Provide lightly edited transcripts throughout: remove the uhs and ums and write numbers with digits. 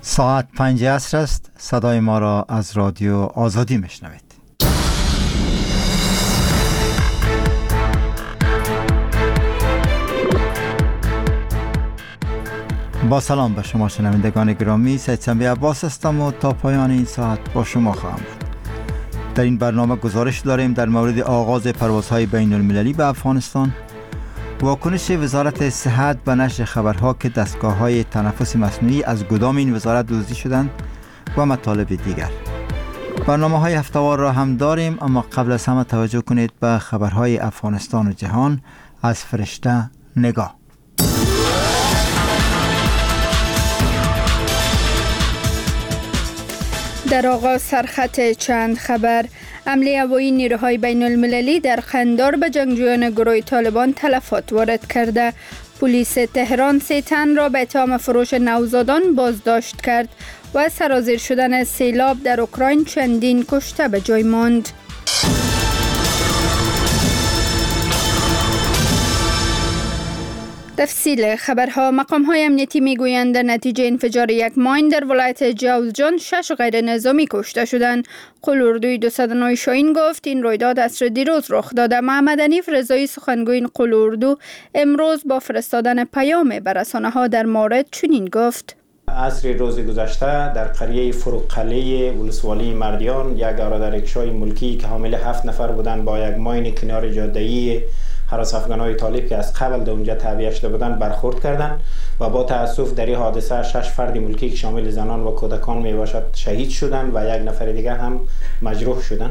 ساعت 5 عصر است. صدای ما را از رادیو آزادی میشنوید. با سلام به شما شنوندگان گرامی، سید سنبی عباس هستم و تا پایان این ساعت با شما خواهم بود. در این برنامه گزارش داریم در مورد آغاز پروازهای بین المللی به افغانستان، واکنش وزارت صحت به نشر خبرها که دستگاه‌های تنفس مصنوعی از گدام این وزارت دزدی شدند و مطالب دیگر. برنامه‌های هفته‌وار را هم داریم، اما قبل از همه توجه کنید به خبرهای افغانستان و جهان از فرشته نگاه. در آغاز سرخط چند خبر. حمله هوایی نیروهای بین المللی در قندار به جنگجویان گروه طالبان تلفات وارد کرده. پلیس تهران 3 تن را به اتهام فروش نوزادان بازداشت کرد و سرازیر شدن سیلاب در اوکراین چندین کشته به جای ماند. تفصیل خبرها. مقام‌های امنیتی میگویند در نتیجه انفجار یک ماین در ولایت جوزجان 6 غیر نظامی کشته شدند. قلوردوی 209 شاهین گفت این رویداد عصر دیروز رخ داده. محمد حنیف رضایی سخنگوی این قلوردو امروز با فرستادن پیام به رسانه‌ها در مورد چنین گفت: عصر روز گذشته در قریه فروقله ولسوالی مردیان یک آراده رکشای ملکی که حامل 7 نفر بودند با یک ماین کنار جاده‌ای هراس افغان‌های طالب که از قبل در اونجا تعبیه شده بودند برخورد کردند و با تأسف در این حادثه 6 فرد ملکی که شامل زنان و کودکان میباشد شهید شدند و یک نفر دیگر هم مجروح شدند.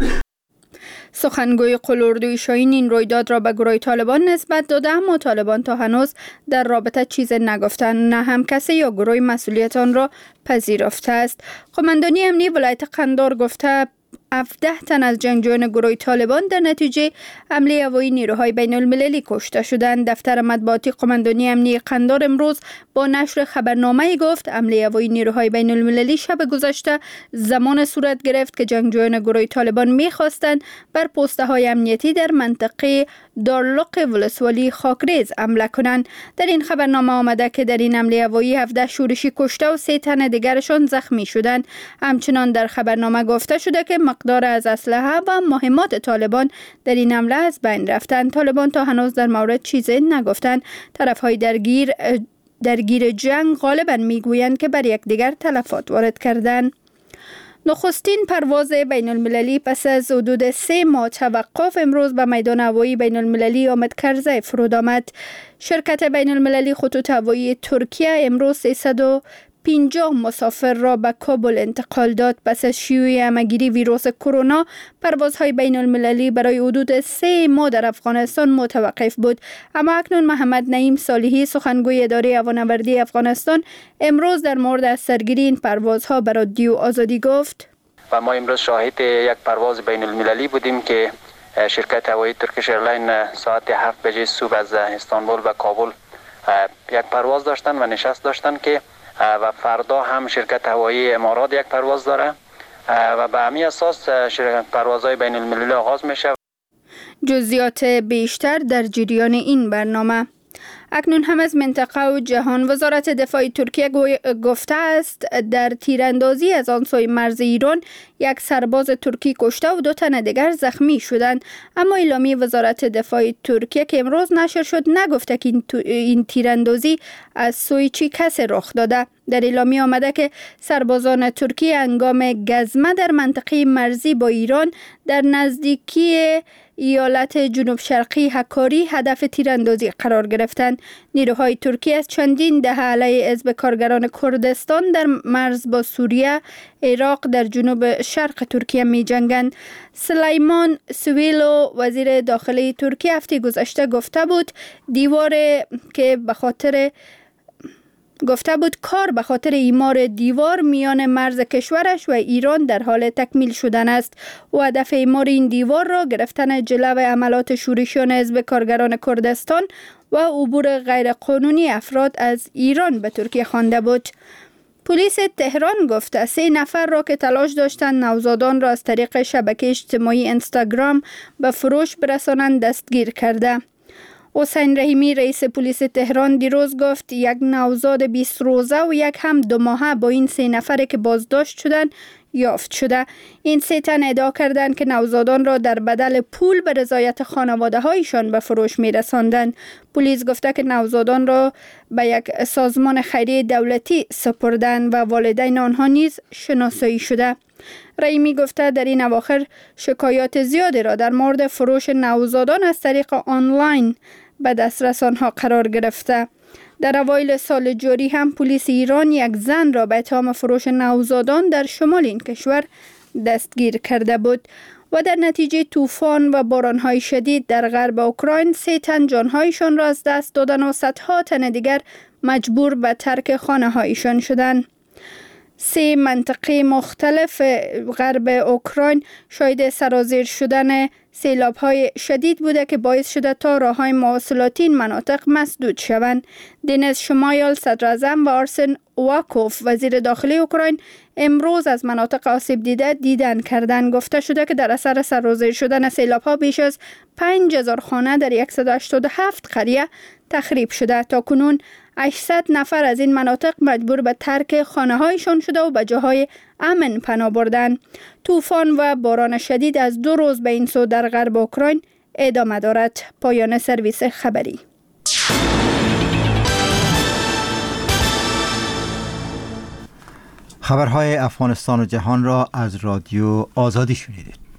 سخنگوی قلوردوی شاهین این رویداد را به گروه طالبان نسبت داده، اما طالبان تا هنوز در رابطه چیز نگفتند، نه هم کسی یا گروه مسئولیت آن را پذیرفته است. قماندانی امنی ولایت قندار گفته 17 تن از جنگجویان گروه طالبان در نتیجه حمله هوایی نیروهای بین المللی کشته شدند. دفتر مطبوعاتی قماندانی امنی قندار امروز با نشر خبرنامه گفت حمله هوایی نیروهای بین المللی شب گذشته زمان صورت گرفت که جنگجویان گروه طالبان می‌خواستند بر پست‌های امنیتی در منطقه دارلق ولسوالی خاکریز حمله کنند. در این خبرنامه آمده که در این حمله هوایی 17 شورشی کشته و 3 تن دیگرشان زخمی شدند. همچنان در خبرنامه گفته شده که مقدار از اسلحه و مهمات طالبان در این حمله از بین رفتند. طالبان تا هنوز در مورد چیزی نگفتند. طرفهای درگیر جنگ غالبا میگویند که بر یکدیگر تلفات وارد کردند. نخستین پرواز بین المللی پس از حدود 3 ماه توقف امروز به میدان هوایی بین المللی آمد کرزی فرود آمد. شرکت بین المللی خطوط هوایی ترکیه امروز 350 مسافر را به کابل انتقال داد. پس از شیوع همه‌گیری ویروس کرونا پروازهای بین المللی برای حدود 3 ماه در افغانستان متوقف بود، اما اکنون محمد نعیم صالحی سخنگوی اداره هوانوردی افغانستان امروز در مورد از سرگیری این پروازها به رادیو آزادی گفت: و ما امروز شاهد یک پرواز بین المللی بودیم که شرکت هوایی ترکیش ایرلاین ساعت 7 بجه صبح از استانبول و کابل یک پرواز داشتن و نشست داشتن که و فردا هم شرکت هوایی امارات یک پرواز داره و به همین اساس پروازهای بین المللی آغاز میشه. جزئیات بیشتر در جریان این برنامه. اکنون هم از منطقه و جهان. وزارت دفاع ترکیه گفته است در تیراندازی از آن سوی مرز ایران یک سرباز ترکی کشته و 2 تن دیگر زخمی شدند، اما اعلامیه وزارت دفاع ترکیه که امروز نشر شد نگفته که این تیراندازی از سوی چی کسی رخ داده. در اعلامیه آمده که سربازان ترکی هنگام گزمه در منطقه مرزی با ایران در نزدیکی ایالت جنوب شرقی هکاری هدف تیراندازی قرار گرفتند. نیروهای ترکیه از چندین دهه علیه حزب کارگران کردستان در مرز با سوریه، عراق در جنوب شرق ترکیه می جنگند. سلیمان سویلو وزیر داخلی ترکیه هفته گذشته گفته بود کار به خاطر ایمار دیوار میان مرز کشورش و ایران در حال تکمیل شدن است و هدف ایمار این دیوار را گرفتن جلو عملات شورشیان حزب کارگران کردستان و عبور غیرقانونی افراد از ایران به ترکیه خوانده بود. پلیس تهران گفته 3 نفر را که تلاش داشتند نوزادان را از طریق شبکه اجتماعی اینستاگرام به فروش برسانند دستگیر کرده. حسین رحیمی رئیس پلیس تهران دیروز گفت یک نوزاد 20 روزه و یک هم 2 ماهه با این 3 نفره که بازداشت شدند یافت شده. این 3 تن ادعا کردند که نوزادان را در بدل پول به رضایت خانواده هایشان به فروش می رساندند. پلیس گفته که نوزادان را به یک سازمان خیریه دولتی سپردند و والدین آنها نیز شناسایی شده. رحیمی گفته در این اواخر شکایات زیادی را در مورد فروش نوزادان از طریق آنلاین به دسترس آنها قرار گرفته. در اوایل سال جاری هم پلیس ایران یک زن را به اتهام فروش نوزادان در شمال این کشور دستگیر کرده بود و در نتیجه طوفان و بارانهای شدید در غرب اوکراین 3 تن جانهایشان را از دست دادن و صدها تن دیگر مجبور به ترک خانه هایشان شدند. 3 منطقه مختلف غرب اوکراین شاهد سرازیر شدن سیلاب‌های شدید بوده که باعث شده تا راه‌های مواصلاتی این مناطق مسدود شوند. دنیز شمایل صدراعظم و آرسن واکوف وزیر داخلی اوکراین امروز از مناطق آسیب دیده دیدن کردند. گفته شده که در اثر سرازیر شدن سیلاب‌ها بیش از 5000 خانه در 187 قریه تخریب شده. تا کنون 800 نفر از این مناطق مجبور به ترک خانه‌هایشان شده و به جاهای امن پناه بردند. طوفان و باران شدید از 2 روز به این سو در غرب اوکراین ادامه دارد. پایان سرویس خبری. خبرهای افغانستان و جهان را از رادیو آزادی شنیدید.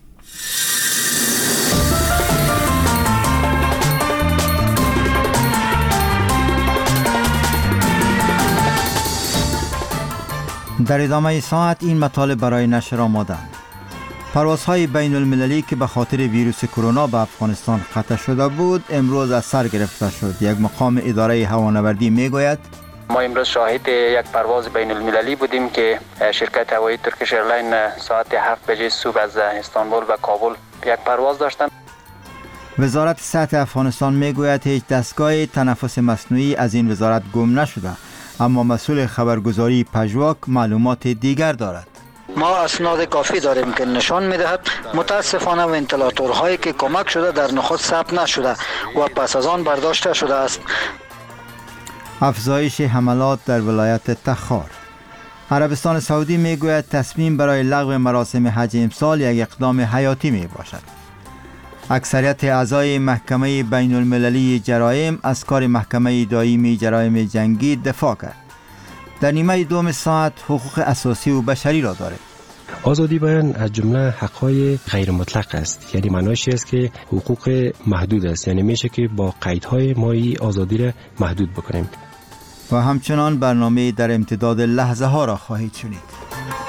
در ادامه ساعت این مطالب برای نشر آمادند. پروازهای بین المللی که به خاطر ویروس کرونا به افغانستان قطع شده بود امروز از سر گرفته شد. یک مقام اداره هوانوردی میگوید ما امروز شاهد یک پرواز بین المللی بودیم که شرکت هوایی ترکیش ایرلاین ساعت 7 بجه صبح از استانبول و کابل یک پرواز داشتند. وزارت صحت افغانستان میگوید هیچ دستگاه تنفس مصنوعی از این وزارت گم نشده، اما مسئول خبرگزاری پژواک معلومات دیگر دارد. ما اسناد کافی داریم که نشان می‌دهد متاسفانه ونتیلاتورهایی که کمک شده در نخست ثبت نشده و پس از آن برداشته شده است. افزایش حملات در ولایت تخار. عربستان سعودی میگوید تصمیم برای لغو مراسم حج امسال یک اقدام حیاتی می باشد. اکثریت اعضای محکمه بین المللی جرایم از کار محکمه دائمی جرایم جنگی دفاع کرد. در نیمه دوم ساعت حقوق اساسی و بشری را دارد. آزادی بیان از جمله حقهای غیر مطلق است، یعنی معنیش است که حقوق محدود است، یعنی میشه که با قیدهای مایی آزادی را محدود بکنیم. و همچنان برنامه در امتداد لحظه ها را خواهید شنید.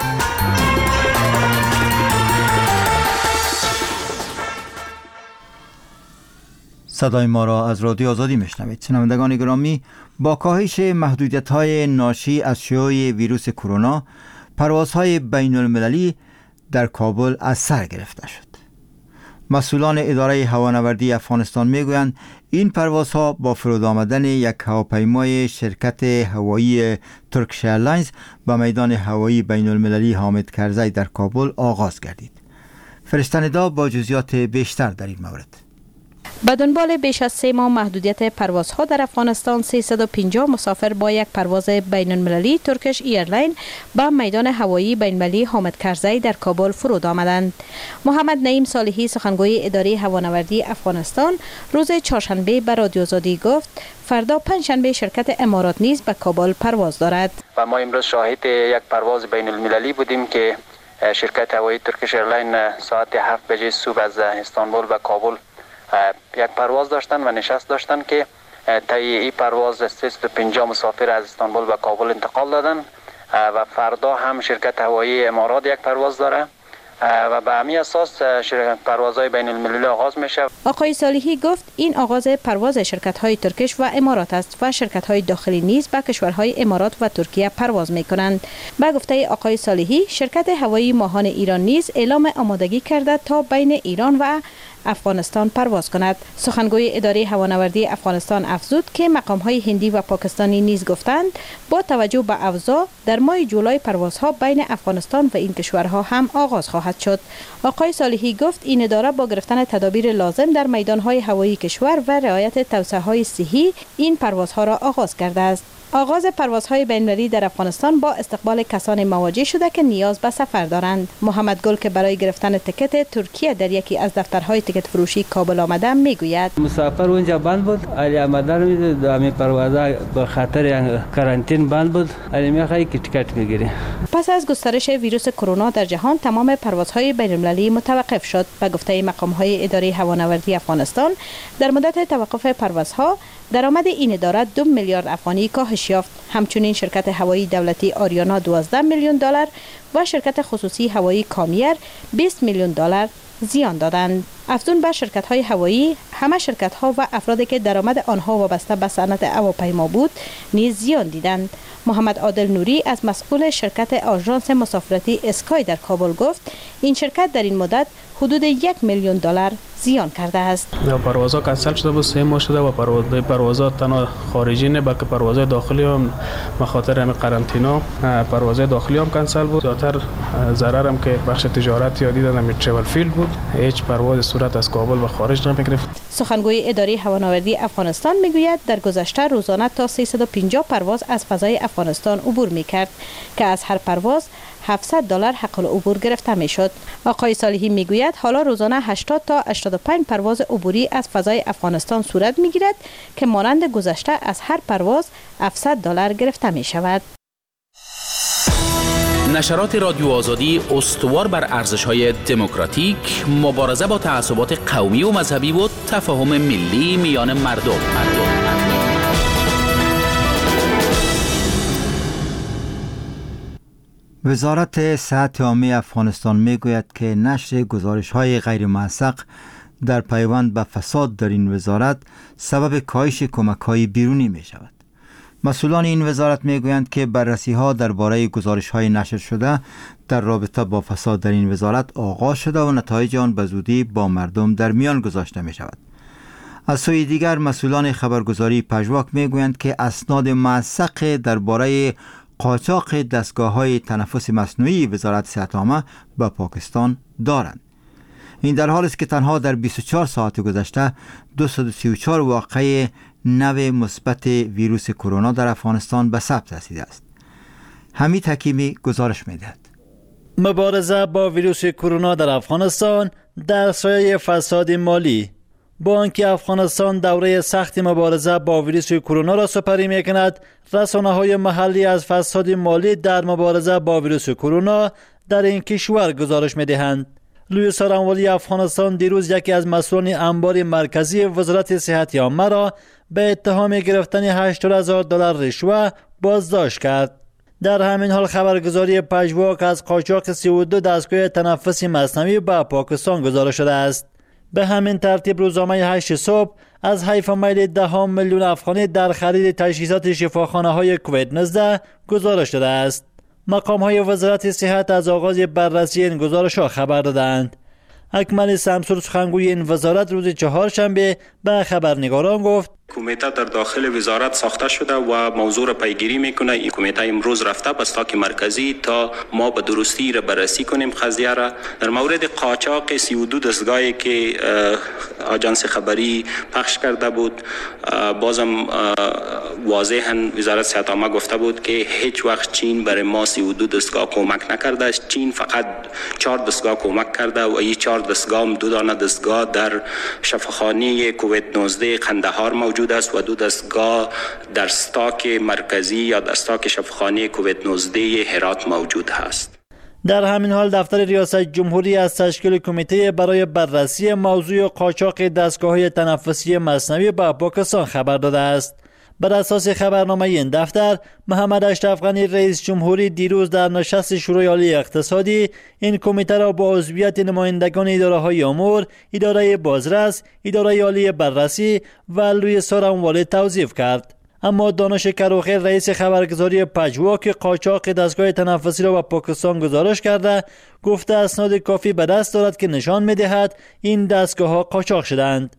صدای ما را از رادیو آزادی میشنوید. شنوندگان گرامی، با کاهش محدودیت‌های ناشی از شیوع ویروس کرونا، پروازهای بین المللی در کابل از سر گرفته شد. مسئولان اداره هوانوردی افغانستان میگویند این پروازها با فرود آمدن یک هواپیمای شرکت هوایی ترکیش ایرلاینز به میدان هوایی بین المللی حامد کرزی در کابل آغاز گردید. فرستنده با جزئیات بیشتر در این مورد. به دنبال بیش از 3 ماه محدودیت پروازها در افغانستان 350 مسافر با یک پرواز بین المللی ترکیش ایرلاین به میدان هوایی بین المللی حامد کرزی در کابل فرود آمدند. محمد نعیم صالحی سخنگوی اداره هوانوردی افغانستان روز چهارشنبه به رادیو آزادی گفت فردا پنجشنبه شرکت امارات نیز به کابل پرواز دارد. و ما امروز شاهد یک پرواز بین المللی بودیم که شرکت هوایی ترکیش ایرلاین ساعت 7 بجه صبح از استانبول و کابل یک پرواز داشتن و نشست داشتن که طی این پرواز 350 مسافر از استانبول و کابل انتقال دادن و فردا هم شرکت هوایی امارات یک پرواز داره و به همین اساس پروازهای بین المللی آغاز میشه. آقای صالحی گفت این آغاز پرواز شرکت‌های ترکیش و امارات است و شرکت‌های داخلی نیز به کشورهای امارات و ترکیه پرواز می‌کنند. به گفته آقای صالحی، شرکت هوایی ماهان ایران نیز اعلام آمادگی کرده تا بین ایران و افغانستان پرواز کند. سخنگوی اداره هوانوردی افغانستان افزود که مقام‌های هندی و پاکستانی نیز گفتند با توجه به اوضاع در ماه جولای پروازها بین افغانستان و این کشورها هم آغاز خواهد شد. آقای صالحی گفت این اداره با گرفتن تدابیر لازم در میدان‌های هوایی کشور و رعایت توصیه‌های صحی این پروازها را آغاز کرده است. آغاز پروازهای بین‌المللی در افغانستان با استقبال کسان مواجه شده که نیاز به سفر دارند. محمد گل که برای گرفتن تکت ترکیه در یکی از دفترهای تکت فروشی کابل آمده میگوید مسافر اونجا بند بود، علی آمدن در پروازها به خاطر کارانتین بند بود، علی میخوای که تکت میگیری. پس از گسترش ویروس کرونا در جهان تمام پروازهای بین‌المللی متوقف شد. به گفته مقام‌های اداره هوانوردی افغانستان در مدت توقف پروازها درآمد این اداره 2 میلیارد افغانی کاهش یافت. همچنین شرکت هوایی دولتی آریانا 12 میلیون دلار و شرکت خصوصی هوایی کامیر 20 میلیون دلار زیان دادند. افزون بر شرکت‌های هوایی، همه شرکت‌ها و افرادی که درآمد آنها وابسته به صنعت هواپیما بود نیز زیان دیدند. محمد عادل نوری از مسئول شرکت آژانس مسافرتی اسکای در کابل گفت این شرکت در این مدت حدود 1 میلیون دلار زیان کرده است. پروازها کنسل شده بود، 3 ماه شده و پروازات تنها خارجی نه بلکه پروازهای داخلی هم مخاطر همین قرنطینه پروازهای داخلی هم کنسل بود. زیاتر ضرر هم که بخش تجارت یا دیدن همین ترافل فیلد بود، هیچ پرواز صورت از کابل و خارج نمی‌گرفت. سخنگوی اداره هوانوردی افغانستان میگوید در گذشته روزانه تا 350 پرواز از فضای افغانستان عبور میکرد که از هر پرواز $700 حق العبور گرفته میشد. آقای صالحی میگوید حالا روزانه 80 تا 85 پرواز عبوری از فضای افغانستان صورت میگیرد که مانند گذشته از هر پرواز $700 گرفته می شود. نشرات رادیو آزادی استوار بر ارزش‌های دموکراتیک، مبارزه با تعصبات قومی و مذهبی و تفاهم ملی میان مردم. وزارت صحت عامه افغانستان میگوید که نشر گزارش‌های غیر موثق در پیوند به فساد در این وزارت سبب کاهش کمک‌های بیرونی می شود. مسئولان این وزارت میگویند که بررسی‌ها درباره گزارش‌های نشر شده در رابطه با فساد در این وزارت آغاز شده و نتایج آن به زودی با مردم در میان گذاشته می شود. از سوی دیگر مسئولان خبرگزاری پژواک میگویند که اسناد موثق درباره قاچاق دستگاه‌های تنفس مصنوعی وزارت صحت عامه به پاکستان دارند. این در حالی است که تنها در 24 ساعت گذشته 234 واقعه نو مثبت ویروس کرونا در افغانستان به ثبت رسیده است. حمید حکیمی گزارش می‌دهد. مبارزه با ویروس کرونا در افغانستان در سایه فساد مالی. با آنکه افغانستان دوره سخت مبارزه با ویروس کرونا را سپری می‌کند، رسانه‌های محلی از فساد مالی در مبارزه با ویروس کرونا در این کشور گزارش می‌دهند. لوی سارانوالی افغانستان دیروز یکی از مسئولان انبار مرکزی وزارت صحت عامه را به اتهام گرفتن $80,000 رشوه بازداشت کرد. در همین حال خبرگزاری پژواک از قاچاق 32 دستگاه تنفسی مصنوعی به پاکستان گزارش شده است. به همین ترتیب روزنامه 8 صبح از حیف میل 10 میلیون افغانی در خرید تجهیزات شفاخانه‌های کووید 19 گزارش داده است. مقام‌های وزارت صحت از آغاز بررسی این گزارش‌ها خبر دادند. اکمل سمسور سخنگوی این وزارت روز چهارشنبه به خبرنگاران گفت کمیته در داخل وزارت ساخته شده و موضوع را پیگیری میکنه. این کمیته امروز رفته به استاک مرکزی تا ما به درستی را بررسی کنیم قضیه را. در مورد قاچاق 32 دستگاهی که آژانس خبری پخش کرده بود، بازم واضحاً وزارت صحت عامه گفته بود که هیچ وقت چین برای ما 32 دستگاه کمک نکرده است. چین فقط 4 دستگاه کمک کرده و این 4 دستگاه هم 2 دانه دستگاه در شفاخانه کووید 19 قندهار موجود است و 2 دستگاه در استاک مرکزی یا در استاک شفاخانه کووید 19 هرات موجود است. در همین حال دفتر ریاست جمهوری از تشکیل کمیته برای بررسی موضوع قاچاق دستگاه‌های تنفسی مصنوعی به پاکستان خبر داده است. بر اساس خبرنامه این دفتر، محمد اشرف غنی رئیس جمهوری دیروز در نشست شورای عالی اقتصادی این کمیته را با عضویت نمایندگان اداره‌های امور، اداره بازرس، اداره عالی بررسی و لوی سارانوالی توظیف کرد. اما دانش کروخیل رئیس خبرگزاری پژواک قاچاق دستگاه تنفسی را به پاکستان گزارش کرده گفته اسناد کافی به دست دارد که نشان می‌دهد این دستگاه ها قاچاق شدند.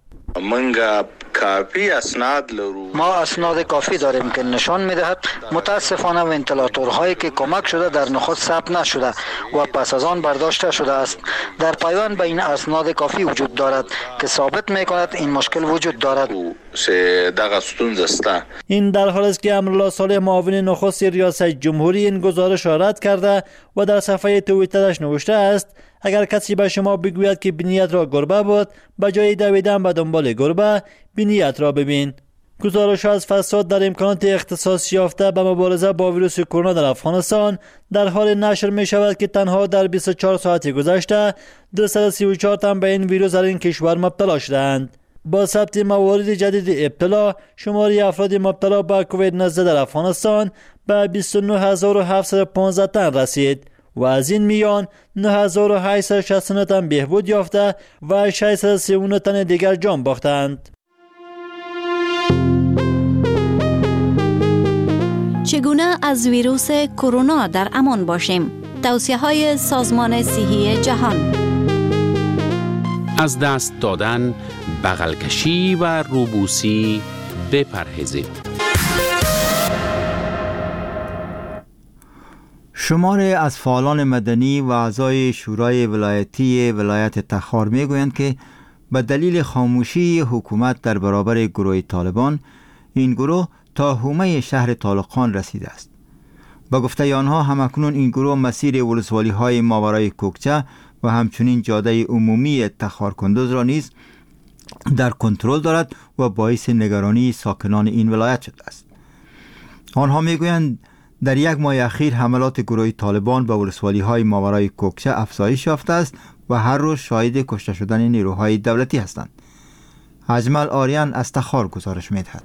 ما اسناد کافی داریم که نشان می‌دهد متاسفانه ونتیلاتورهایی که کمک شده در نخست ثبت نشده و پس از آن برداشته شده است. در پیوند به این اسناد کافی وجود دارد که ثابت می‌کند این مشکل وجود دارد. این در حالی است که امرالله صالح معاون نخست ریاست جمهوری این گزارش را رد کرده و در صفحه توییترش نوشته است اگر کسی به شما بگوید که بینیت را گربه بود، به جای دویدن به دنبال گربه بینیت را ببین. گزارش از فساد در امکانات اختصاص یافته به مبارزه با ویروس کرونا در افغانستان در حال نشر می شود که تنها در 24 ساعت گذشته 234 تن به این ویروس در این کشور مبتلا شدند. با ثبت موارد جدید ابتلا، شماری افراد مبتلا به کووید 19 در افغانستان به 29715 تن رسید و از این میان 9869 تن بهبود یافته و 639 تن دیگر جان باختند. چگونه از ویروس کرونا در امان باشیم؟ توصیه‌های سازمان صحی جهان. از دست دادن، بغل کشی و روبوسی بپرهیزید. شماری از فعالان مدنی و اعضای شورای ولایتی ولایت تخار میگویند که به دلیل خاموشی حکومت در برابر گروه طالبان، این گروه تا حومه شهر طالقان رسیده است. با گفته آنها همکنون این گروه مسیر ولسوالی های ماورای کوکچه و همچنین جاده عمومی تخار کندوز را نیز در کنترل دارد و باعث نگرانی ساکنان این ولایت شده است. آنها میگویند در یک ماه اخیر حملات گروه طالبان به ولسوالی های ماورای کوکچه افزایش یافته است و هر روز شاهد کشته شدن نیروهای دولتی هستند. اجمل آریان از تخار گزارش می‌دهد.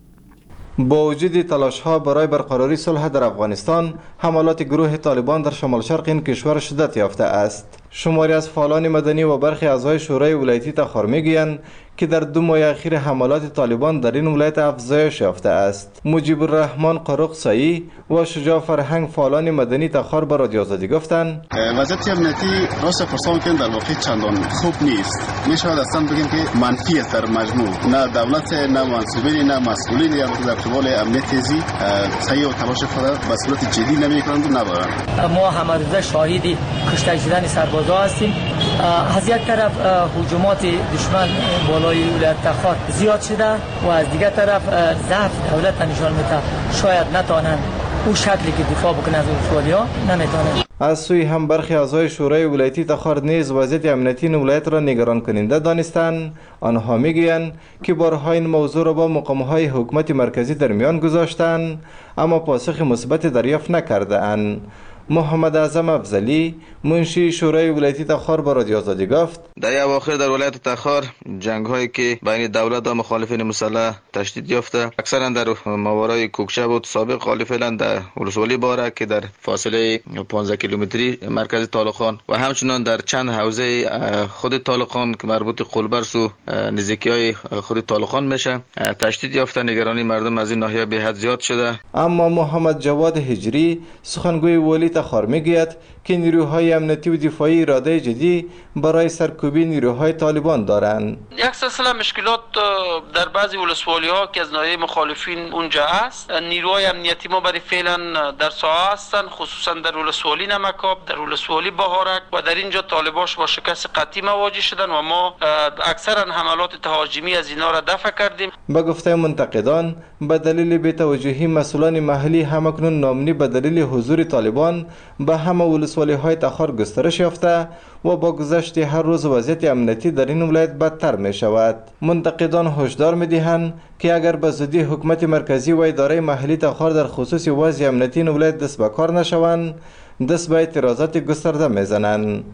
با وجود تلاش‌ها برای برقراری صلح در افغانستان، حملات گروه طالبان در شمال شرق این کشور شدت یافته است. شماری از فعالان مدنی و برخی اعضای شورای ولایتی تخار میگویند که در 2 ماه اخیر حملات طالبان در این ولایت افزایش یافته است. مجیب الرحمن قرقسایی و شجاع فرهنگ فعالان مدنی تخار به رادیو آزادی گفتند وضعیت امنیتی راست فرسان که در واقع چندان خوب نیست. می شود اصلا بگیم که منفی است در مجموع. نه دولت، نه منصبین، نه مسئولین در قبال امنیت زی سعی و تلاش خود به صورت جدی نمی‌کنند و ندارند. ما همروزه شاهد کشته شدن سربازا هستیم. از یک طرف هجومات دشمن بالای ولایت تخار زیاد شده و از دیگر طرف ضعف دولت نشان میده. شاید نتوانند او شکلی که دفاع بکنه از ولسوالی‌ها نمیتونند. از سوی هم برخی اعضای شورای ولایتی تخار نیز وضعیت امنیتی ولایت را نگران کننده دانستند. آنها میگویند که بارها این موضوع را با مقام‌های حکومت مرکزی در میان گذاشتند اما پاسخ مثبت دریافت نکرده‌اند. محمد اعظم افضلی منشی شورای ولایتی تخار با رادیو آزادی گفت در اواخر در ولایت تخار جنگ هایی که بین دولت و مخالفین مسلح تشدید یافته اکثرا در ماورای کوکچه بود. سابق حالی فعلا در ولسوالی باره که در فاصله 15 کیلومتری مرکز طالقان و همچنان در چند حوزه خود طالقان که مربوط قلبرس و نزدیکی های خود طالقان میشه تشدید یافته. نگرانی مردم از این ناحیه به حد زیاد شده. اما محمد جواد هجری سخنگوی ولی تخار میگوید که نیروهای امنیتی و دفاعی اراده جدی برای سرکوبی نیروهای طالبان دارند. یک سلسله مشکلات در بعضی ولسوالی‌ها که از ناحیه مخالفین اونجا است. نیروهای امنیتی ما برای فعلا در ساحه هستند، خصوصا در ولسوالی نمکاب، در ولسوالی بهارک و در اینجا طالباش با شکست قطعی مواجه شدن و ما اکثرا حملات تهاجمی از اینا را دفع کردیم. به گفته منتقدان به دلیل بی‌توجهی مسئولان محلی همکنون ناامنی به دلیل حضور طالبان به همه ولسوالی‌های تخار گسترش یافته و با گذشت هر روز وضعیت امنیتی در این ولایت بدتر می شود. منتقدان هشدار می دهند که اگر به زودی حکومت مرکزی و اداره محلی تخار در خصوص وضع امنیتی این ولایت دست به کار نشوند، دست به اعتراضات گسترده می زنند.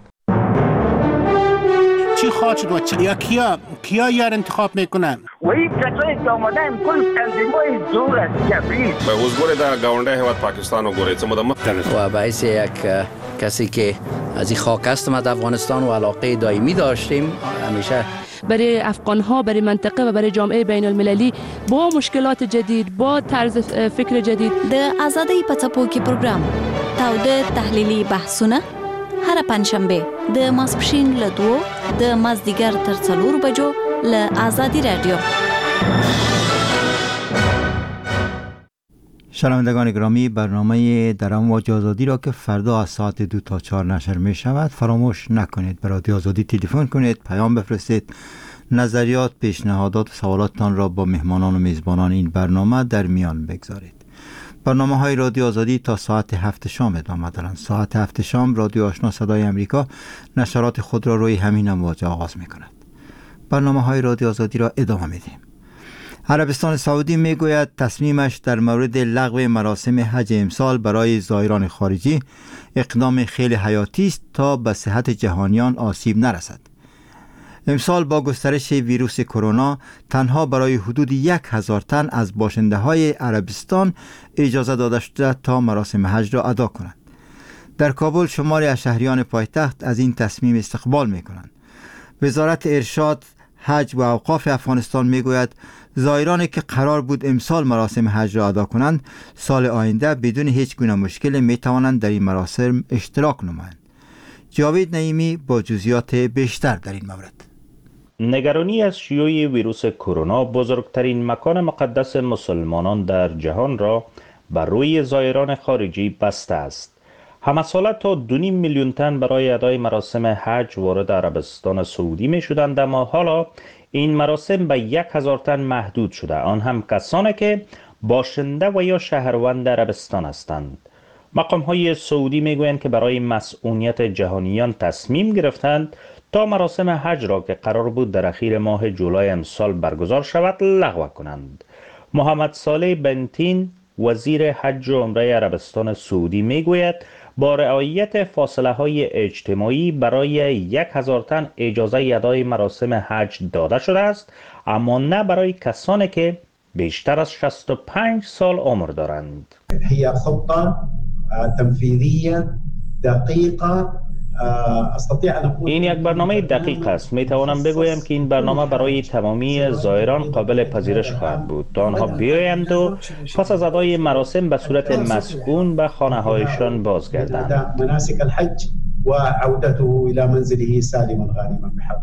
چی خواهد شد و یا کیا یار انتخاب میکنن؟ و این کسایی که آمدن کل تنظیمای زور است کبریز به حضور در گاونده هیواد پاکستان و گوریت و باعث یک کسی که از این خاک هستم از افغانستان و علاقه دائمی داشتیم همیشه برای افغان‌ها، برای منطقه و برای جامعه بین المللی با مشکلات جدید، با طرز فکر جدید. د آزادۍ په څپو کې پروګرام تاوده تحلیلي بحثونه هر پنځشنبه د ماسپښین له 2 د مازدیګر تر 4 بجو له آزادی رادیو. شنوندگان گرامی، برنامه در امواج آزادی را که فردا از ساعت 2 تا 4 نشر می شود فراموش نکنید. به رادیو آزادی تلفن کنید، پیام بفرستید، نظریات، پیشنهادات و سوالاتتان را با مهمانان و میزبانان این برنامه در میان بگذارید. برنامه های رادیو آزادی تا ساعت 7 شام ادامه دارند. ساعت 7 شام رادیو آشنا صدای امریکا نشرات خود را روی همین امواج آغاز می کند. برنامه های رادیو آزادی را ادامه میدیم. عربستان سعودی میگوید تصمیمش در مورد لغو مراسم حج امسال برای زائران خارجی اقدام خیلی حیاتی است تا به صحت جهانیان آسیب نرسد. امسال با گسترش ویروس کرونا تنها برای حدود 1000 تن از باشنده های عربستان اجازه داده شده تا مراسم حج را ادا کنند. در کابل شماری از شهریان پایتخت از این تصمیم استقبال می کنند. وزارت ارشاد، حج و اوقاف افغانستان میگوید زائرانی که قرار بود امسال مراسم حج را ادا کنند سال آینده بدون هیچ گونه مشکل می توانند در این مراسم اشتراک نمایند. جاوید نعیمی با جزئیات بیشتر در این مورد. نگرانی از شیوع ویروس کرونا بزرگترین مکان مقدس مسلمانان در جهان را بر روی زائران خارجی بسته است. همساله تا 2.5 میلیون تن برای ادای مراسم حج وارد عربستان سعودی می شدند، اما حالا این مراسم به 1000 تن محدود شده، آن هم کسانی که باشنده و یا شهروند عربستان هستند. مقام های سعودی می گویند که برای مسئولیت جهانیان تصمیم گرفتند تا مراسم حج را که قرار بود در اخیر ماه جولای امسال برگزار شود لغو کنند. محمد صالح بن تین وزیر حج و عمره عربستان سعودی می گوید با رعایت فاصله های اجتماعی برای 1000 تن اجازه ادای مراسم حج داده شده است، اما نه برای کسانی که بیشتر از 65 سال عمر دارند. هي خطه تنفيذيه دقيقه. این یک برنامه دقیق است. می توانم بگویم که این برنامه برای تمامی زائران قابل پذیرش خواهد بود تا آنها بیایند و پس از ادای مراسم به صورت مسکون به خانه هایشان بازگردند. مناسک الحج و عودته الى منزله سالما غانما بحول.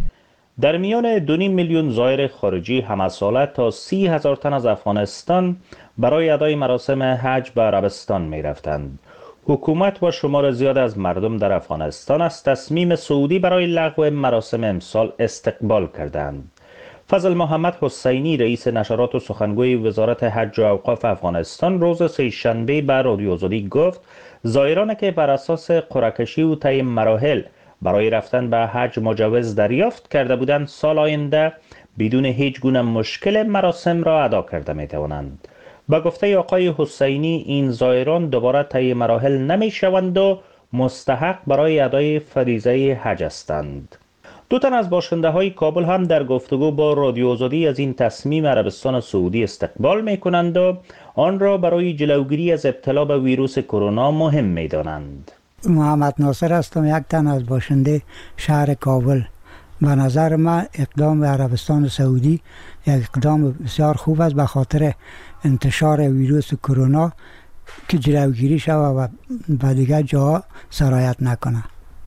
در میان 2.5 میلیون زائر خارجی همساله تا 30,000 تن از افغانستان برای ادای مراسم حج به عربستان می رفتند. حکومت و شمار زیاد از مردم در افغانستان از تصمیم سعودی برای لغو مراسم امسال استقبال کردند. فضل محمد حسینی رئیس نشرات و سخنگوی وزارت حج و اوقاف افغانستان روز سه‌شنبه به رادیو آزادی گفت زائرانی که بر اساس قرعه کشی و طی مراحل برای رفتن به حج مجوز دریافت کرده بودند سال آینده بدون هیچ گونه مشکل مراسم را ادا کرده می توانند. با گفته آقای حسینی این زائران دوباره طی مراحل نمی شوند و مستحق برای ادای فریضه حج هستند. 2 تن از باشنده های کابل هم در گفتگو با رادیو آزادی از این تصمیم عربستان سعودی استقبال می کنند و آن را برای جلوگیری از ابتلا به ویروس کرونا مهم می دانند. محمد ناصر هستم، یک تن از باشنده شهر کابل. به نظر من اقدام عربستان سعودی یک اقدام بسیار خوب است به خاطر انتشار ویروس کرونا که جلوگیری شود و به دیگر جاها سرایت نکنه.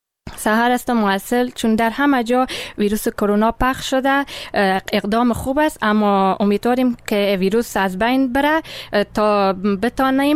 سحر است موصل، چون در همه جا ویروس کرونا پخش شده اقدام خوب است، اما امیدواریم که ویروس از بین بره تا بتانیم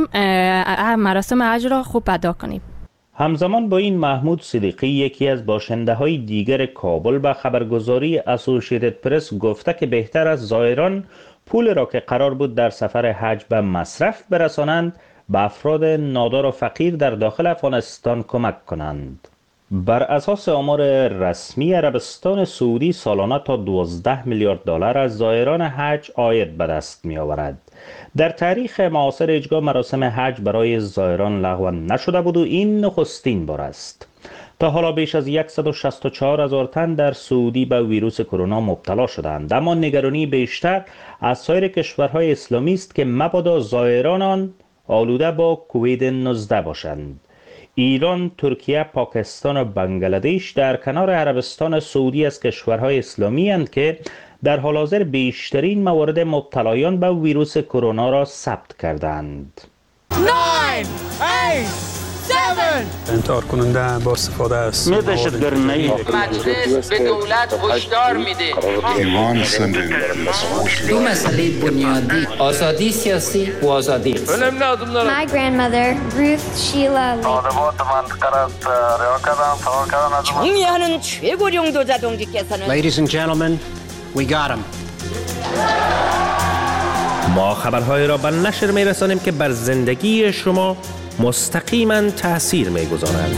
مراسم حج را خوب ادا کنیم. همزمان با این محمود صدیقی یکی از باشنده های دیگر کابل به خبرگزاری اسوسییتد پرس گفته که بهتر از زائران پول را که قرار بود در سفر حج به مصرف برسانند به افراد نادار و فقیر در داخل افغانستان کمک کنند. بر اساس آمار رسمی عربستان سعودی سالانه تا 12 میلیارد دلار از زائران حج عاید به دست می آورد. در تاریخ معاصر اجرای مراسم حج برای زائران لغو نشده بود و این نخستین بار است. تا حالا بیش از 164,000 تن در سعودی به ویروس کرونا مبتلا شدند، اما نگرانی بیشتر از سایر کشورهای اسلامی است که مبادا زائران آن آلوده با کووید 19 باشند. ایران، ترکیه، پاکستان و بنگلادش در کنار عربستان سعودی از کشورهای اسلامی اند که در حال حاضر بیشترین موارد مبتلایان به ویروس کرونا را ثبت کردند. 9 8 7 انتحار کننده با استفاده از دهشتگردی. مجلس به دولت هشدار میده. دو مسئله بنیادی آزادی سیاسی و آزادی My grandmother Ruth Sheila 총리하는 최고령도 자동직께서는 Ladies and gentlemen, we got him. ما خبرهای را به نشر می‌رسانیم که بر زندگی شما مستقیما تأثیر می‌گذارند.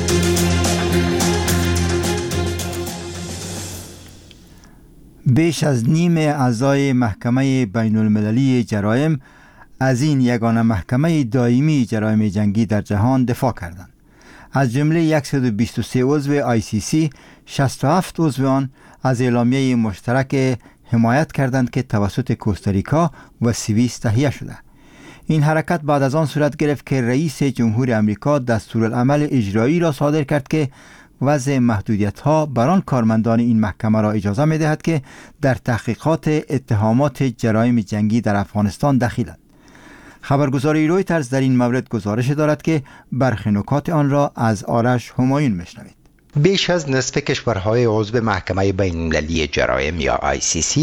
بیش از نیم اعضای محکمه بین المللی جرایم از این یگانه محکمه دائمی جرایم جنگی در جهان دفاع کردند. از جمله 123 عضو ICC، 67 عضو آن از اعلامیه مشترک حمایت کردند که توسط کوستاریکا و سوئیس تهیه شده. این حرکت بعد از آن صورت گرفت که رئیس جمهور امریکا دستورالعمل اجرایی را صادر کرد که وضع محدودیت‌ها بر آن کارمندان این محکمه را اجازه می‌دهد که در تحقیقات اتهامات جرایم جنگی در افغانستان دخیلند. خبرگزاری رویترز در این مورد گزارش دارد که برخی نکات آن را از آرش همایون میشنوید. بیش از نصف کشورهای عضو محکمه بین المللی جرایم یا ICC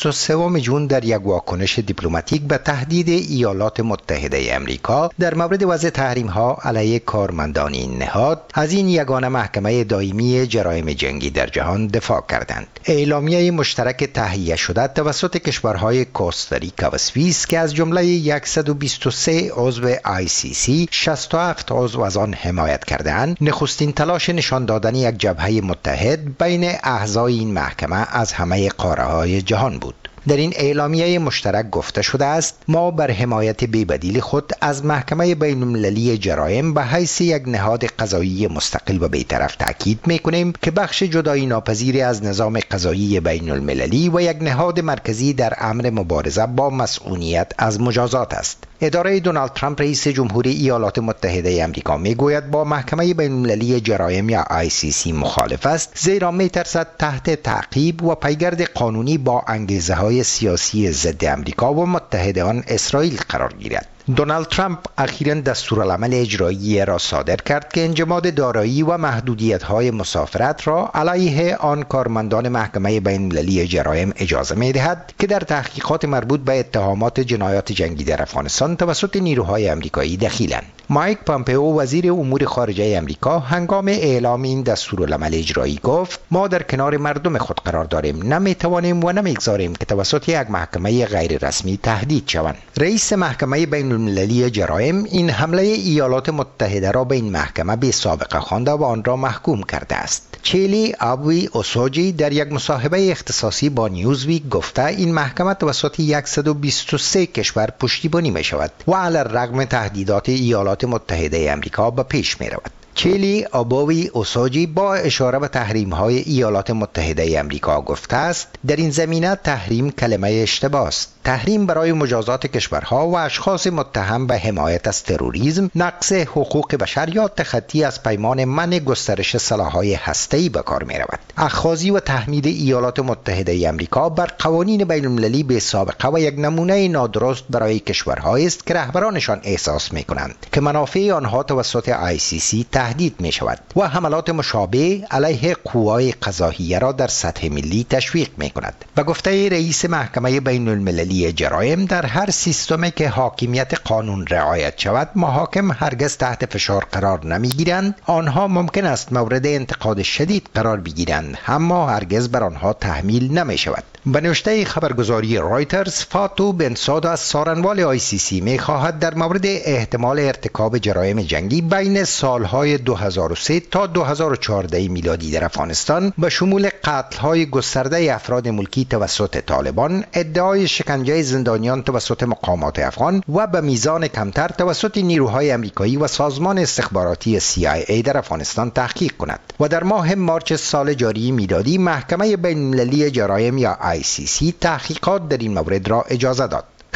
23 جون در یک واکنش دیپلماتیک به تهدید ایالات متحده امریکا در مورد وضع تحریم‌ها علیه کارمندان این نهاد از این یگانه محکمه دائمی جرایم جنگی در جهان دفاع کردند. اعلامیه مشترک تهیه شده توسط کشورهای کوستاریکا و سوئیس که از جمله 123 عضو ICC 67 عضو از آن حمایت کردند، نخستین تلاش نشان دادن یک جبهه متحد بین اعضای این محکمه از همه قاره‌های جهان بود. در این اعلامیه مشترک گفته شده است ما بر حمایت بی‌بدیل خود از محکمه بین المللی جرایم به حیث یک نهاد قضایی مستقل و بی‌طرف تاکید می‌کنیم که بخش جدایی ناپذیری از نظام قضایی بین المللی و یک نهاد مرکزی در امر مبارزه با مسئولیت از مجازات است. اداره دونالد ترامپ رئیس جمهوری ایالات متحده آمریکا میگوید با محکمه بین المللی جرایم یا ICC مخالف است، زیرا میترسد تحت تعقیب و پیگرد قانونی با انگیزه‌های سیاسی ضد آمریکا و متحدان اسرائیل قرار گیرد. دونالد ترامپ اخیراً دستورالعمل اجرایی را صادر کرد که انجماد دارایی و محدودیت‌های مسافرت را علیه آن کارمندان محکمه بین المللی جرایم اجازه می‌دهد که در تحقیقات مربوط به اتهامات جنایات جنگی در افغانستان توسط نیروهای آمریکایی دخیلند. مایک پامپئو وزیر امور خارجه آمریکا هنگام اعلام این دستورالعمل اجرایی گفت ما در کنار مردم خود قرار داریم، نمی‌توانیم و نمی‌گذاریم که توسط یک محکمه غیر رسمی تهدید شوند. رئیس محکمه بین المللی جرایم این حمله ایالات متحده را به این محکمه بی سابقه خوانده و آن را محکوم کرده است. چیلی آبوی اوسوجی در یک مصاحبه اختصاصی با نیوزویک گفته این محکمه توسط 123 کشور پشتیبانی می شود و علی الرغم تهدیدات ایالات متحده آمریکا به پیش می رود. چیلی آبوی اوسوجی با اشاره به تحریم‌های ایالات متحده آمریکا گفته است در این زمینه تحریم کلمه اشتباه است. تحریم برای مجازات کشورها و اشخاص متهم به حمایت از تروریسم، نقض حقوق بشر یا تخطی از پیمان منع گسترش سلاح‌های هسته‌ای به کار می‌رود. اخاذی و تحمیل ایالات متحده آمریکا بر قوانین بین‌المللی بی سابقه و یک نمونه نادرست برای کشورهایی است که رهبرانشان احساس می‌کنند که منافع آنها توسط ICC تهدید می‌شود و حملات مشابه علیه قوای قضاییه را در سطح ملی تشویق می‌کند. به گفته رئیس محکمه بین‌المللی جرایم در هر سیستمی که حاکمیت قانون رعایت شود محاکم هرگز تحت فشار قرار نمیگیرند. آنها ممکن است مورد انتقاد شدید قرار بگیرند اما هرگز بر آنها تحمیل نمی شود. به نوشته خبرگزاری رویترز فاتو بنسادا از سارنوال ICC می خواهد در مورد احتمال ارتکاب جرایم جنگی بین سالهای 2003 تا 2014 میلادی در افغانستان به شمول قتل‌های گسترده افراد ملکی توسط طالبان، ادعای شکنجه زندانیان توسط مقامات افغان و به میزان کمتر توسط نیروهای آمریکایی و سازمان استخباراتی CIA در افغانستان تحقیق کند و در ماه مارچ سال جاری میلادی محکمه بین‌المللی جرایم یا ICC تحقیقات در این مورد را اجازه داد.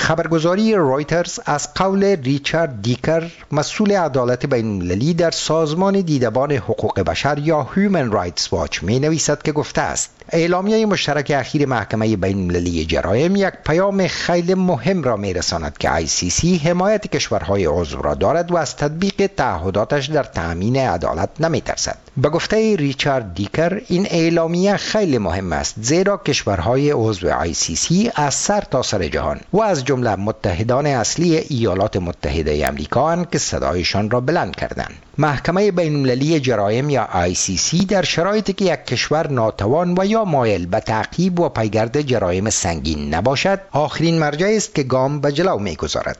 خبرگزاری رویترز از قول ریچارد دیکر، مسئول عدالت بین المللی در سازمان دیدبان حقوق بشر یا هیومن رایتس واچ می نویسد که گفته است اعلامیه مشترک اخیر محکمه بین المللی جرایم یک پیام خیلی مهم را می رساند که ICC حمایت کشورهای عضو را دارد و از تطبیق تعهداتش در تأمین عدالت نمی ترسد. به گفته ریچارد دیکر، این اعلامیه خیلی مهم است زیرا کشورهای عضو ICC از سر تا سر جهان و از جمله متحدان اصلی ایالات متحده آمریکا اند که صدایشان را بلند کردند. محکمه بین المللی جرایم یا ICC در شرایطی که یک کشور ناتوان و یا مایل به تعقیب و پیگرد جرایم سنگین نباشد، آخرین مرجعی است که گام به جلو می‌گذارد.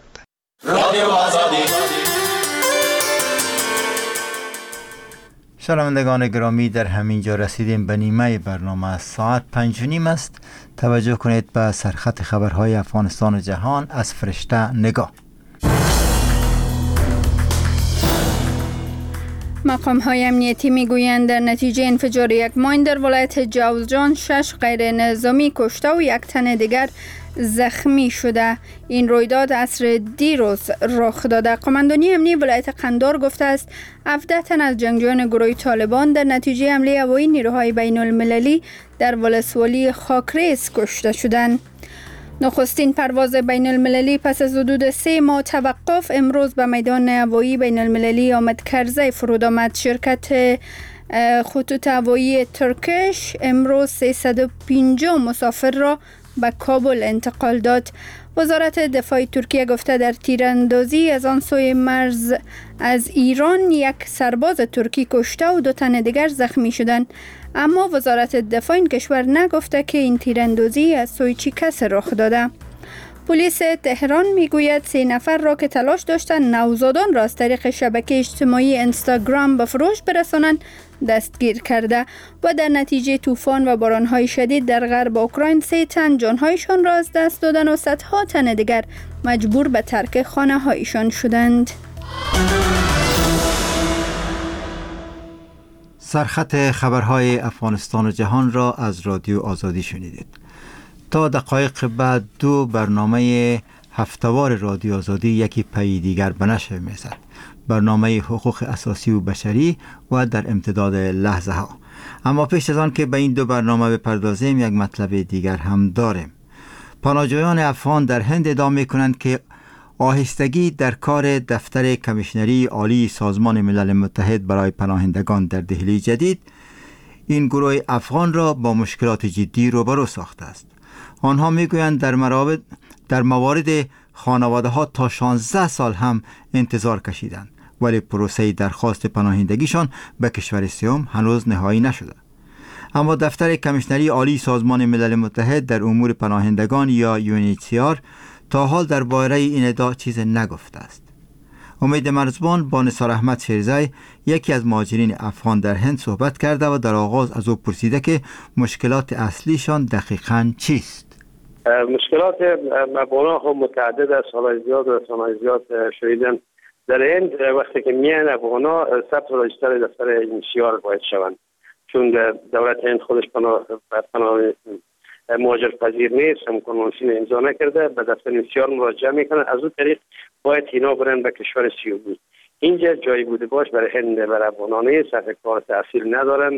شنوندگان گرامی، در همین جا رسیدیم به نیمه برنامه. ساعت 5:30 است. توجه کنید به سرخط خبرهای افغانستان و جهان از فرشته نگاه. مقام‌های امنیتی می‌گویند در نتیجه انفجار یک ماین در ولایت جوزجان 6 غیر نظامی کشته و یک تن دیگر زخمی شده. این رویداد عصر دیروز رخ داده. قماندانی امنیتی ولایت قندار گفته است 17 تن از جنگجویان گروه طالبان در نتیجه حمله هوایی نیروهای بین المللی در ولسوالی خاکریز کشته شدند. نخستین پرواز بین المللی پس از حدود 3 ماه توقف امروز به میدان هوایی بین المللی آمد کرزی فرود آمد. شرکت خطوط هوایی ترکش امروز 350 مسافر را به کابل انتقال داد. وزارت دفاع ترکیه گفته در تیراندازی از آن سوی مرز از ایران یک سرباز ترکی کشته و 2 تن دیگر زخمی شدند. اما وزارت دفاع این کشور نگفته که این تیراندازی از سوی چه کس رخ داده. پلیس تهران میگوید 3 نفر را که تلاش داشتند نوزادان را از طریق شبکه اجتماعی اینستاگرام به فروش برسانند دستگیر کرده و در نتیجه طوفان و بارانهای شدید در غرب اوکراین 3 تن جانهایشان را از دست دادند و صدها تن دیگر مجبور به ترک خانه هایشان شدند. سرخط خبرهای افغانستان و جهان را از رادیو آزادی شنیدید. تا دقایق بعد 2 برنامه هفته‌وار رادیو آزادی یکی پی دیگر به نشر می‌رسد. برنامه حقوق اساسی و بشری و در امتداد لحظه ها. اما پیش از آن که به این 2 برنامه بپردازیم، یک مطلب دیگر هم داریم. پناهجویان افغان در هند ادعا می‌کنند که آهستگی در کار دفتر کمیشنری عالی سازمان ملل متحد برای پناهندگان در دهلی جدید این گروه افغان را با مشکلات جدی روبرو ساخته است. آنها میگویند در موارد خانواده ها تا 16 سال هم انتظار کشیدند، ولی پروسه درخواست پناهندگیشان به کشور سوم هنوز نهایی نشده. اما دفتر کمیشنری عالی سازمان ملل متحد در امور پناهندگان یا UNHCR تا حال درباره این ادعا چیز نگفته است. امید مرزبان با نثار احمد شیرزی، یکی از مهاجرین افغان در هند، صحبت کرده و در آغاز از او پرسیده که مشکلات اصلیشان دقیقاً چیست؟ مشکلات مبانا هم متعدد است. حالا زیاد و رسانه‌های زیاد شنیدن در هند وقتی که میان افغانا ثبت رجیستر دفتر UNHCR باید شوند، چون دولت هند خودش پناه مهاجر پذیر نیست، هم کنوانسیون امضا نکرده، به دفتر UNHCR مراجعه میکنن. از اون طریق باید اینا برن به کشور سومی. اینجا جایی بوده باش برای هند برای افغانان نیست، صرف کار تحصیل ندارن.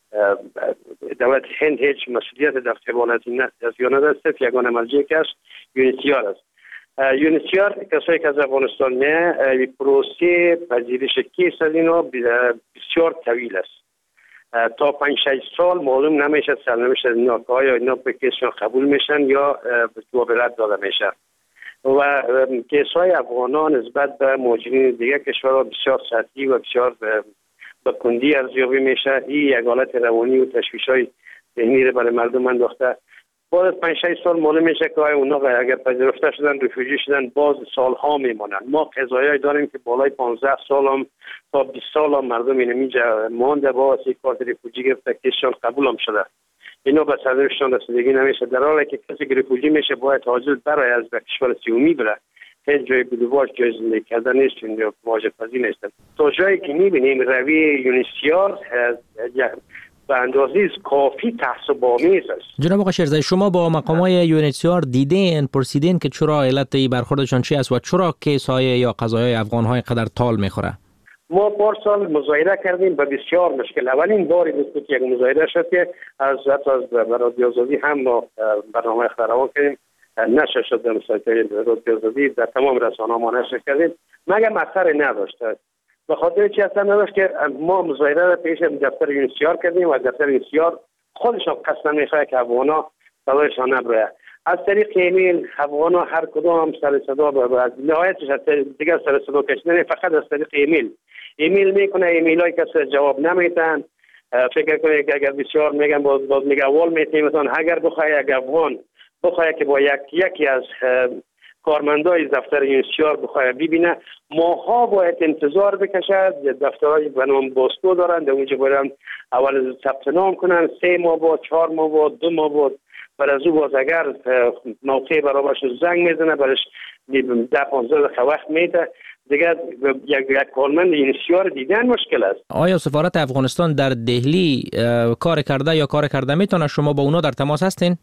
دولت هند هیچ مسئولیت در حوالتی نداره، صرف یگانه مرجعی که است UNHCR است. UNHCR کسایی که از افغانستان میه پروسه پذیرش کیس از اینا بسیار طویل است. تا 5-6 سال معلوم نمیشه سرنوشت اینا که آیا اینا به کیسشون قبول میشن یا جواب رد داده میشه. و کیس‌های افغانان نسبت به مهاجرین دیگر کشورها بسیار سطحی و بسیار به کندی ارزیابی میشه. این یک حالت روانی و تشویش‌های ذهنی رو برای مردم انداخته. بعد از 5-6 سال معلوم میشه که اونا اگر پذیرفته شدن رفوجی شدن باز سالها میمونن. ما قضایایی داریم که بالای 15 سال هم تا 20 سال هم مردم اینجا مونده با واسه کارت رفوجی گرفته کیسشون قبول هم شده. اینا به سرنوشتشان رسیدگی نمیشه، در حالی که کسی که رفوجی میشه باید حاضر برای از کشور سومی بره. هیچ جای بودواش جای زندگی کردن نیست، چون مهاجرپذیر نیستن. تا جایی که میبینیم روی UNHCR به اندازه کافی تعصب آمیز است. جناب آقای شیرزایی، شما با مقامای UNHCR دیدین، پرسیدین که چرا علت برخوردشان چی است و چرا کیس‌های یا قضایای افغان‌های قدر طال می‌خوره؟ ما پارسال مظاهره کردیم به بسیار مشکل. اولین باری بود که یک مظاهره شد که از رادیو آزادی هم ما برنامه اختراع کردیم، نشر شد در سایت رادیو آزادی، در تمام رسانه‌ها ما نشر کردیم، مگر اثر نداشت. به خاطر چی اصلا نداشت که ما مظاهره را پیش دفتر UNHCR کردیم و دفتر UNHCR خودشان قصد نمیخواد که افغانا صدایشان نبره. از طریق ایمیل افغانا هر کدام سر صدا به نهایتش دیگر سر صدا کشیدن فقط از طریق ایمیل میکنه، ایمیلای کسی جواب نمیتن. فکر کنید که اگر بسیار میگن باز میگه اول میتیم مثلا اگر بخواه یک افغان بخواه که با یکی از کارمندای دفتر UNHCR بخواه ببینه، ماها باید انتظار بکشد. دفترهای به نام باسکو دارن، در اونجا باید اول ثبت نام کنن، 3 ماه بعد، 4 ماه بعد، 2 ماه بعد. برای از او باز اگر موقع برابرش زنگ میزنه برش 10-15 دقیقه وقت میده دیگه. یک کارمند UNHCR دیدن مشکل است. آیا سفارت افغانستان در دهلی کار کرده یا کار کرده میتونه؟ شما با اونا در تماس هستین؟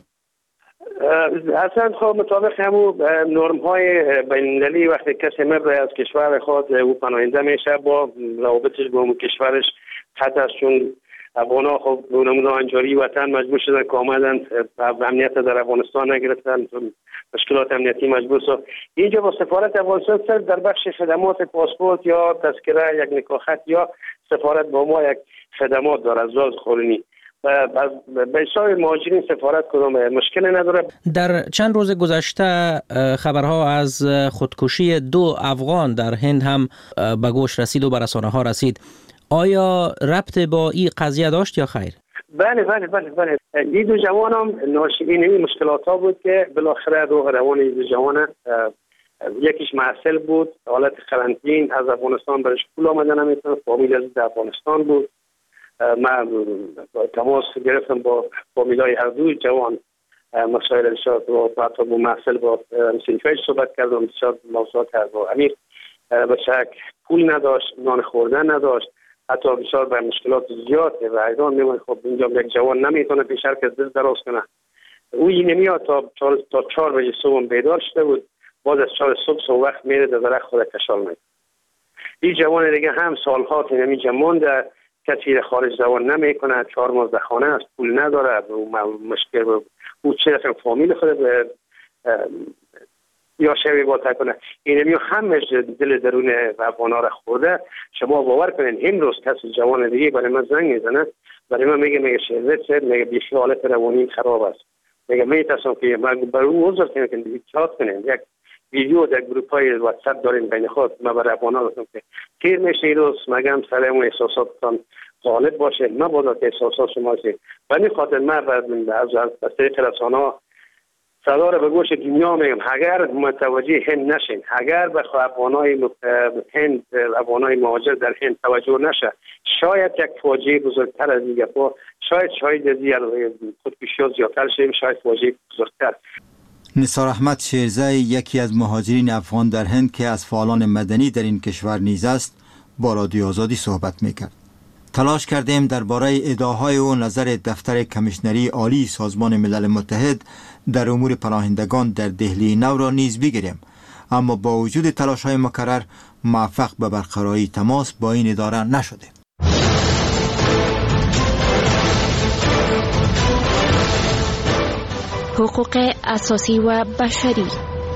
اصلا خب مطابق همون نرم های بین‌المللی وقتی کسی مبره از کشور خود او پناهنده میشه با روابطش با اون کشورش قطع است، چون افغان خب به نمونه انجاری وطن مجبور شدن که آمدن امنیت در افغانستان نگرفتن، مشکلات امنیتی مجبور شد. اینجا با سفارت افغانستان صرف در بخش خدمات پاسپورت یا تذکره یک نکاحت یا سفارت با ما یک خدمات داره از لحاظ قانونی. به حساب مهاجرین سفارت کدام مشکل نداره. در چند روز گذشته خبرها از خودکشی 2 افغان در هند هم به گوش رسید و به رسانه‌ها رسید. آیا ربط با این قضیه داشت یا خیر؟ بله. این 2 جوان هم ناشی مشکلات ها بود که بالاخره روح روان این 2 جوان، یکیش محصل بود، حالت قرنطین از افغانستان برش پول آمده نمیتونه، فامیل از افغانستان بود. من تماس گرفتم با فامیلای هر 2 جوان، مسائل ارشاد و حتی با محصل با سنفیش صحبت کردم، بسیار موضوعات کرد با امیر. بچه پول نداشت، نان خوردن نداشت، حتی بسیار به مشکلات زیاد و ایران میمونه. خب اینجا یک جوان نمیتونه پیش هر کس دست دراز کنه. او این نمیاد تا 4 بجه صبح بیدار شده بود، بعد از 4 صبح وقت میره در درخت خود کشال میده. این جوان دیگه هم سالها اینجا مونده، کسی خارج زبان نمیکنه، 4 ماه در خانه است، پول نداره، مشکل او چه رقم فامیل خود یا شوی باتا کنه. این همش دل درون افغانا را خورده. شما باور کنین امروز کسی جوان دیگه برای من زنگ میزنه، برای من میگه شهرت میگه بیخی حالت روانی خراب است، میگه میترسم که من برای او عذر کنم که دیگه چات کنین. یک ویدیو در گروپ های واتساپ دارین بین خود، من برای افغانا گفتم که تیر میشه روز مگم سر اون احساساتتان غالب باشه، مبادا که احساسات شما شه. و این خاطر من از طریق رسانه‌ها صدا رو به گوش دنیا میگم، اگر متوجه هند نشین، اگر به افغانای هند، افغانای مهاجر در هند توجه نشه، شاید یک فاجعه بزرگتر از دیگه شاید دیگر خودکشی زیادتر شیم، شاید فاجعه بزرگتر. نثار احمد شیرزایی، یکی از مهاجرین افغان در هند که از فعالان مدنی در این کشور نیز است، با رادیو آزادی صحبت میکرد. تلاش کردیم درباره ادعاهای او نظر دفتر کمیشنری عالی سازمان ملل متحد در امور پناهندگان در دهلی نو را نیز بگیریم، اما با وجود تلاش‌های مکرر موفق به برقراری تماس با این اداره نشده. حقوق اساسی و بشری.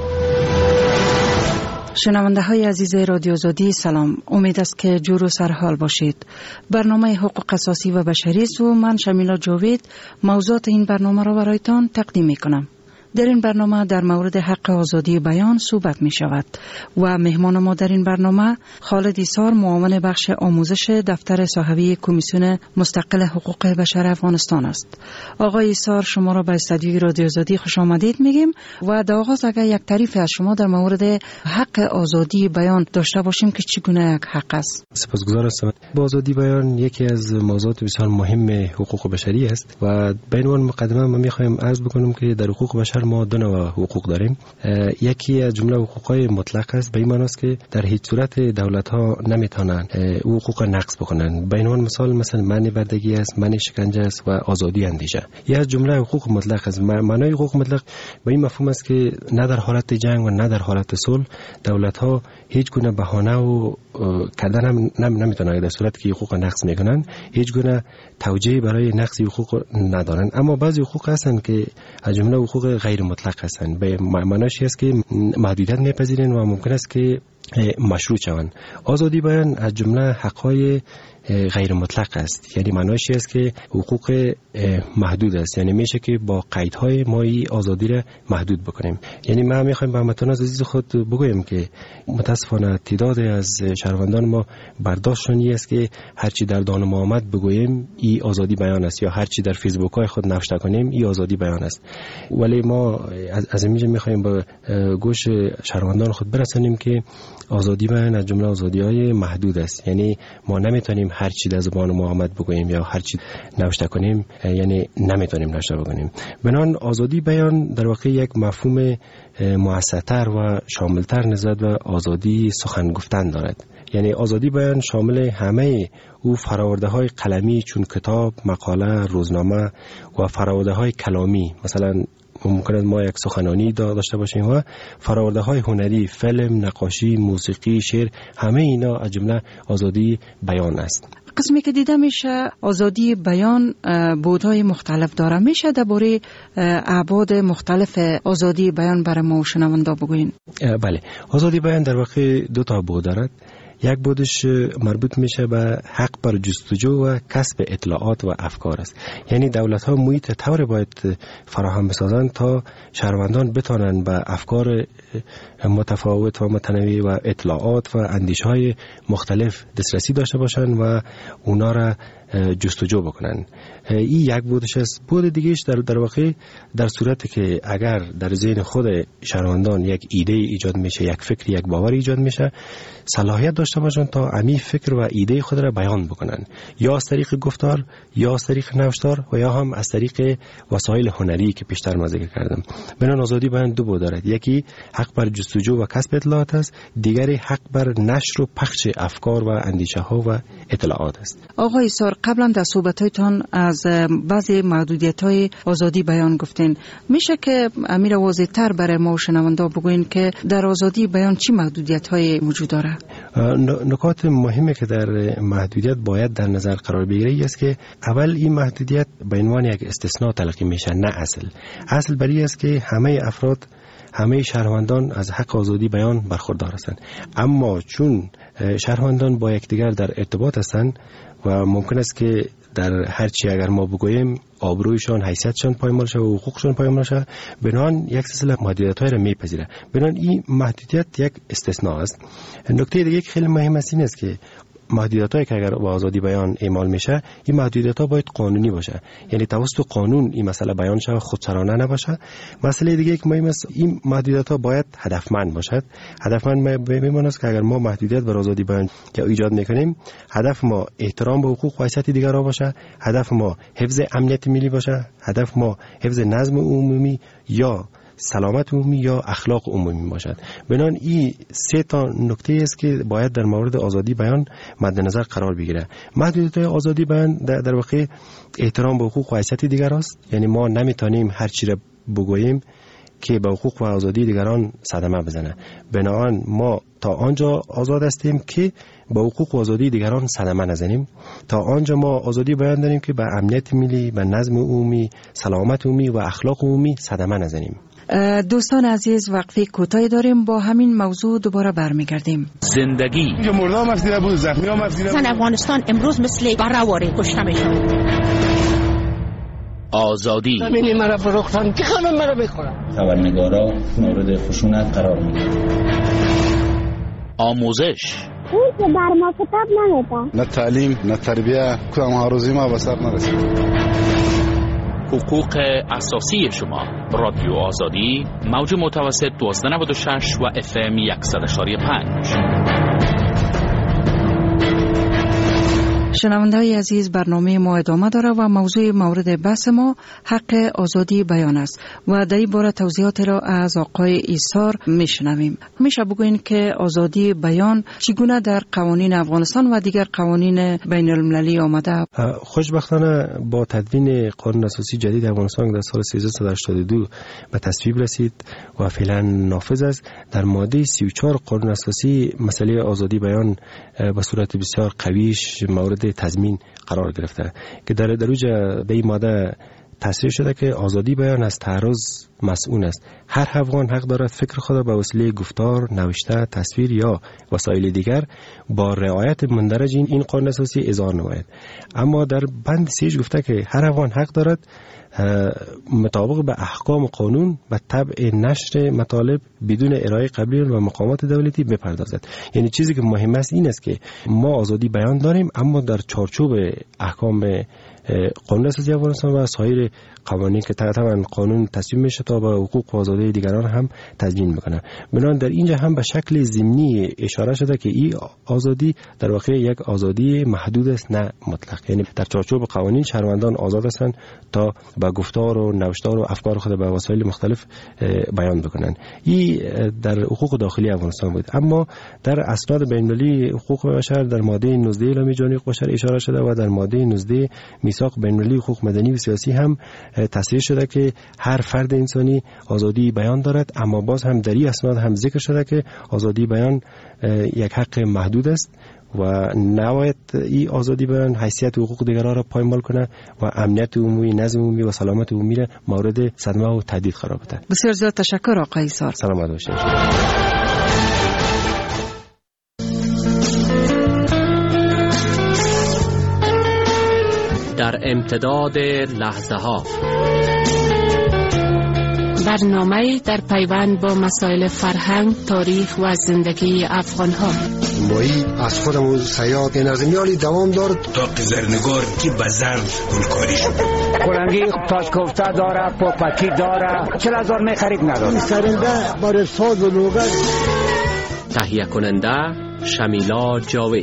شنونده های عزیز رادیو آزادی سلام، امید است که جور و سرحال باشید. برنامه حقوق اساسی و بشری است و من شمیلا جاوید موضوعات این برنامه را برایتان تقدیم می کنم. در این برنامه در مورد حق آزادی بیان صحبت می شود و مهمان ما در این برنامه خالد ایسار، معاون بخش آموزش دفتر صاحبی کمیسیون مستقل حقوق بشر افغانستان است. آقای ایسار، شما را به استودیوی رادیو آزادی خوش آمدید میگیم و در آغاز اگر یک تعریف از شما در مورد حق آزادی بیان داشته باشیم که چگونه یک حق است. سپاسگزار هستم. آزادی بیان یکی از موضوعات بسیار مهم حقوق بشری است و به عنوان مقدمه ما می‌خوایم عرض بکنم که در حقوق بشر بشر ما دو نوع حقوق داریم. یکی از جمله حقوقهای مطلق است، به این معنی است که در هیچ صورت دولت‌ها نمیتونن حقوق نقض بکنن. به عنوان مثلا منع بردگی است، منع شکنجه است و آزادی اندیشه. یه از جمله حقوق مطلق است. معنای حقوق مطلق به این مفهوم است که نه در حالت جنگ و نه در حالت صلح دولت‌ها هیچ گونه بهانه و کردن هم نمیتونن، در صورتی که حقوق نقض میکنن هیچ گونه توجیه برای نقض حقوق ندارن. اما بعضی حقوق هستن که از جمله حقوق غیر مطلق هستن. به معناش است که محدودیت میپذیرن و ممکن است که مشروط شوند. آزادی بیان از جمله حقهای غیر مطلق است، یعنی معناش است که حقوق محدود است، یعنی میشه که با قیدهای ما این آزادی را محدود بکنیم. یعنی ما میخوایم به هموطنان عزیز خود بگویم که متاسفانه تعداد از شهروندان ما برداشتشون است که هرچی در دان ما آمد بگوییم این آزادی بیان است، یا هرچی در فیسبوک های خود نوشته کنیم این آزادی بیان است. ولی ما از اینجا میخوایم به گوش شهروندان خود برسانیم که آزادی بیان از جمله آزادی‌های محدود است، یعنی ما نمیتونیم هر چی در زبان ما آمد بگوییم یا هر چی نوشته کنیم، یعنی نمیتونیم نوشته بکنیم. بنابراین آزادی بیان در واقع یک مفهوم موسع‌تر و شاملتر نسبت به آزادی سخن گفتن دارد. یعنی آزادی بیان شامل همه او فرآورده‌های قلمی چون کتاب، مقاله، روزنامه و فرآورده‌های کلامی، مثلا ممکن ما یک سخنرانی داشته باشیم و فرآورده‌های هنری، فیلم، نقاشی، موسیقی، شعر، همه اینا از جمله آزادی بیان است. قسمی که دیده میشه آزادی بیان بودهای مختلف داره. میشه درباره ابعاد مختلف آزادی بیان برای ما شنوندا بگوین؟ بله، آزادی بیان در واقع دو تا بود دارد. یک بودش مربوط میشه به حق بر جستجو و کسب اطلاعات و افکار است. یعنی دولت ها محیط طور باید فراهم بسازند تا شهروندان بتانند به افکار متفاوت و متنوع و اطلاعات و اندیشه های مختلف دسترسی داشته باشند و اونا را جستجو بکنن. این یک بودش است. بود دیگهش در واقع در صورتی که اگر در ذهن خود شهروندان یک ایده ایجاد میشه، یک فکر، یک باور ایجاد میشه، صلاحیت داشته باشن تا امی فکر و ایده خود را بیان بکنن، یا از طریق گفتار، یا از طریق نوشتار و یا هم از طریق وسایل هنری که پیشتر ما ذکر کردم. بنابراین آزادی بیان دو بود دارد. یکی حق بر جستجو و کسب اطلاعات است، دیگری حق بر نشر و پخش افکار و اندیشه ها و اطلاعات است. آقای ایثار، قبلا در صحبت‌هایتان از بعضی محدودیت‌های آزادی بیان گفتین. میشه که امیر واضح‌تر برای ما شنوندا بگوین که در آزادی بیان چی محدودیت‌های وجود داره؟ نکات مهمی که در محدودیت باید در نظر قرار بگیره است که اول این محدودیت به عنوان یک استثناء تلقی میشه، نه اصل برای است که همه افراد، همه شهروندان از حق آزادی بیان برخوردار هستند. اما چون شهروندان با یکدیگر در ارتباط هستند و ممکن است که در هر چی اگر ما بگوییم آبرویشان، حیثیتشان پایمال شه و حقوقشان پایمال شه، بنان یک سلسله محدودیت‌های را میپذیره. بنان این محدودیت یک استثناء است. نکته دیگه که خیلی مهم است این است که محدودیت‌هایی که اگر با آزادی بیان اعمال میشه، این محدودیت‌ها باید قانونی باشه، یعنی توسط قانون این مسئله بیان شه، خودسرانه نباشه. مسئله دیگه که مهم است، این محدودیت‌ها باید هدفمند باشد. هدفمند میمونه که اگر ما محدودیت بر آزادی بیان که ایجاد میکنیم، هدف ما احترام به حقوق و حیثیت دیگران باشه، هدف ما حفظ امنیت ملی باشه، هدف ما حفظ نظم عمومی یا سلامت عمومی یا اخلاق عمومی باشد. بنان این سه تا نکته است که باید در مورد آزادی بیان مد نظر قرار بگیره. محدودیت آزادی بیان در واقع احترام به حقوق و حیثیت دیگر است، یعنی ما نمیتونیم هر چی را بگوییم که به حقوق و آزادی دیگران صدمه بزنه. بنابراین ما تا آنجا آزاد هستیم که با حقوق و آزادی دیگران صدمه نزنیم، تا آنجا ما آزادی بیان داریم که به امنیت ملی، به نظم عمومی، سلامت عمومی و اخلاق عمومی صدمه نزنیم. دوستان عزیز، وقفه کوتاهی داریم، با همین موضوع دوباره برمیگردیم. زندگی اینجا مردم هست دیده بود، زخمی هم هست دیده بود. افغانستان امروز مثل برآواره کشته میشن. آزادی زمین مرا فروختن که خانم مرا بخورن. خبرنگارا مورد خشونت قرار میگیرن. آموزش اون که بر ما کتاب نمیدن، نه تعلیم نه تربیه، کدام هاروزی ما به سر نرسید. حقوق اساسی شما. رادیو آزادی، موج متوسط 1296 و FM 100.5. شنونده‌های عزیز، برنامه ما ادامه داره و موضوع مورد بحث ما حق آزادی بیان است و در این باره توضیحات را از آقای ایثار میشنویم. میشه بگوین که آزادی بیان چگونه در قوانین افغانستان و دیگر قوانین بین المللی آمده؟ خوشبختانه با تدوین قانون اساسی جدید افغانستان در سال 1382 به تصویب رسید و فعلا نافذ است. در ماده 34 قانون اساسی مسئله آزادی بیان به صورت بسیار قویش مورد تضمین قرار گرفته که در اوج به این ماده تصریح شده که آزادی بیان از تعرض مسئول است. هر افغان حق دارد فکر خود به وسیله گفتار، نوشته، تصویر یا وسایل دیگر با رعایت مندرج این قانون اساسی اظهار نماید. اما در بند 3 گفته که هر افغان حق دارد مطابق به احکام قانون و طبع نشر مطالب بدون ارائه قبلی و مقامات دولتی بپردازد. یعنی چیزی که مهم است این است که ما آزادی بیان داریم اما در چارچوب احکام قانون اساسی افغانستان و سایر قوانین که طبعا قانون تصویب میشه تا به حقوق و آزادی دیگران هم تضمین میکنه. بنابراین در اینجا هم به شکل ضمنی اشاره شده که این آزادی در واقع یک آزادی محدود است نه مطلق. یعنی در چارچوب قوانین شهروندان آزاد هستند تا با گفتار و نوشتار و افکار خود به وسایل مختلف بیان بکنن. این در حقوق داخلی افغانستان بود. اما در اسناد بین‌المللی حقوق بشر در ماده 19 اعلامیه جهانی حقوق بشر اشاره شده و در ماده 19 میثاق بین‌المللی حقوق مدنی و سیاسی هم تصریح شده که هر فرد انسانی آزادی بیان دارد. اما باز هم در این اسناد هم ذکر شده که آزادی بیان یک حق محدود است و نباید این آزادی بیان حیثیت حقوق دیگران را پایمال کنه و امنیت عمومی، نظم عمومی و سلامت عمومی را مورد صدمه و تهدید قرار بده. بسیار زیاد تشکر آقای ایثار. سلامت باشید. در امتداد لحظه ها برنامه در پیوند با مسائل فرهنگ، تاریخ و زندگی افغان ها. مایی از خودمون سیاد نظمیالی دوام دارد تا قزرنگار که بزرد گلکاری شده کلنگی تاج کوفته داره، پاپکی داره، 40,000 میخرید نداره. سرنده بر ساز و لغت. تهیه کننده شمیلا جاوید.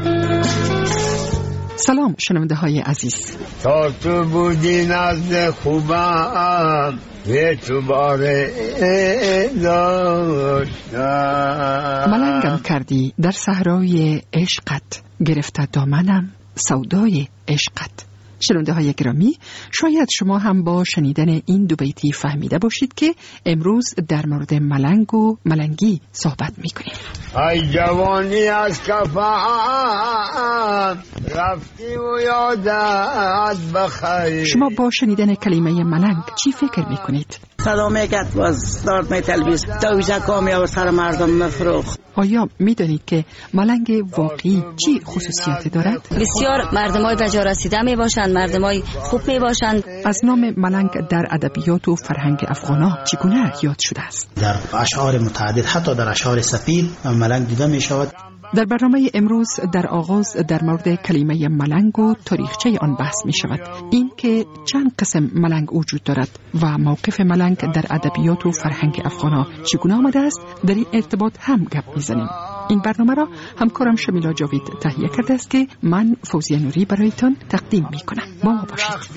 سلام شنونده های عزیز. تا تو بودی نزد خوبم یه تو باره داشتم ملنگم کردی در صحرای عشقت، گرفته دامنم سودای عشقت. شنونده های گرامی، شاید شما هم با شنیدن این دو بیتی فهمیده باشید که امروز در مورد ملنگ و ملنگی صحبت میکنیم. ای جوانی از کفم رفتی و یادت بخیر. شما با شنیدن کلمه ملنگ چی فکر میکنید؟ صدا میکرد باز دارد می تلویز دویزه کامی و سر مردم مفروخ. آیا میدانید که ملنگ واقعی چی خصوصیاتی دارد؟ بسیار مردمای به جا رسیده می باشند، مردمای خوب می باشند. از نام ملنگ در ادبیات و فرهنگ افغانا چگونه یاد شده است؟ در اشعار متعدد، حتی در اشعار سفید ملنگ دیده می شود. در برنامه امروز در آغاز در مورد کلمه ملنگ و تاریخچه آن بحث می شود. این که چند قسم ملنگ وجود دارد و موقف ملنگ در ادبیات و فرهنگ افغانا چگونه آمده است، در این ارتباط هم گپ میزنیم. این برنامه را همکارم شمیلا جاوید تهیه کرده است که من فوزیه نوری برایتان تقدیم می کنم. با ما باشید.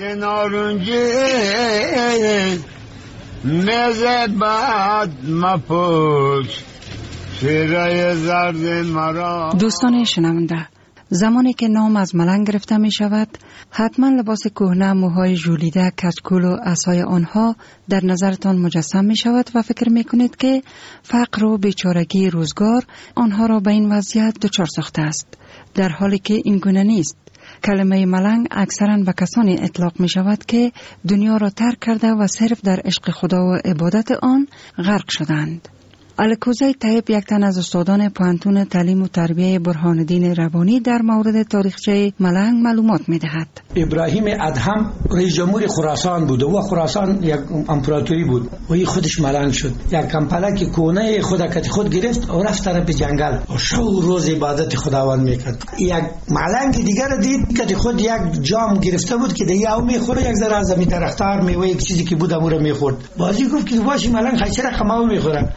دوستان شنونده، زمانی که نام از ملنگ گرفته می شود، حتما لباس کهنه، موهای ژولیده، کچکول و عصای آنها در نظرتان مجسم می شود و فکر می کنید که فقر و بیچارگی روزگار آنها را به این وضعیت دچار ساخته است، در حالی که این گونه نیست. کلمه ملنگ اکثرا به کسانی اطلاق می شود که دنیا را ترک کرده و صرف در عشق خدا و عبادت آن غرق شدند. الکوزی طیب، یک تن از استادان پوهنتون تعلیم و تربیه برهان الدین ربانی، در مورد تاریخچه ملنگ معلومات می دهد. ابراهیم ادهم رئیس جمهور خراسان بود و خراسان یک امپراتوری بود و این خودش ملنگ شد. یک کمپلک کونه خود گرفت و رفت طرف جنگل و شو روز عبادت خداوند میکرد. یک ملنگ دیگر دید که خود یک جام گرفته بود که دیگه او میخوره، یک ذره از زمین درختار میوه یک چیزی که بود امور میخورد. بازی گفت که واش ملنگ چرا خماو میخوره. دوستم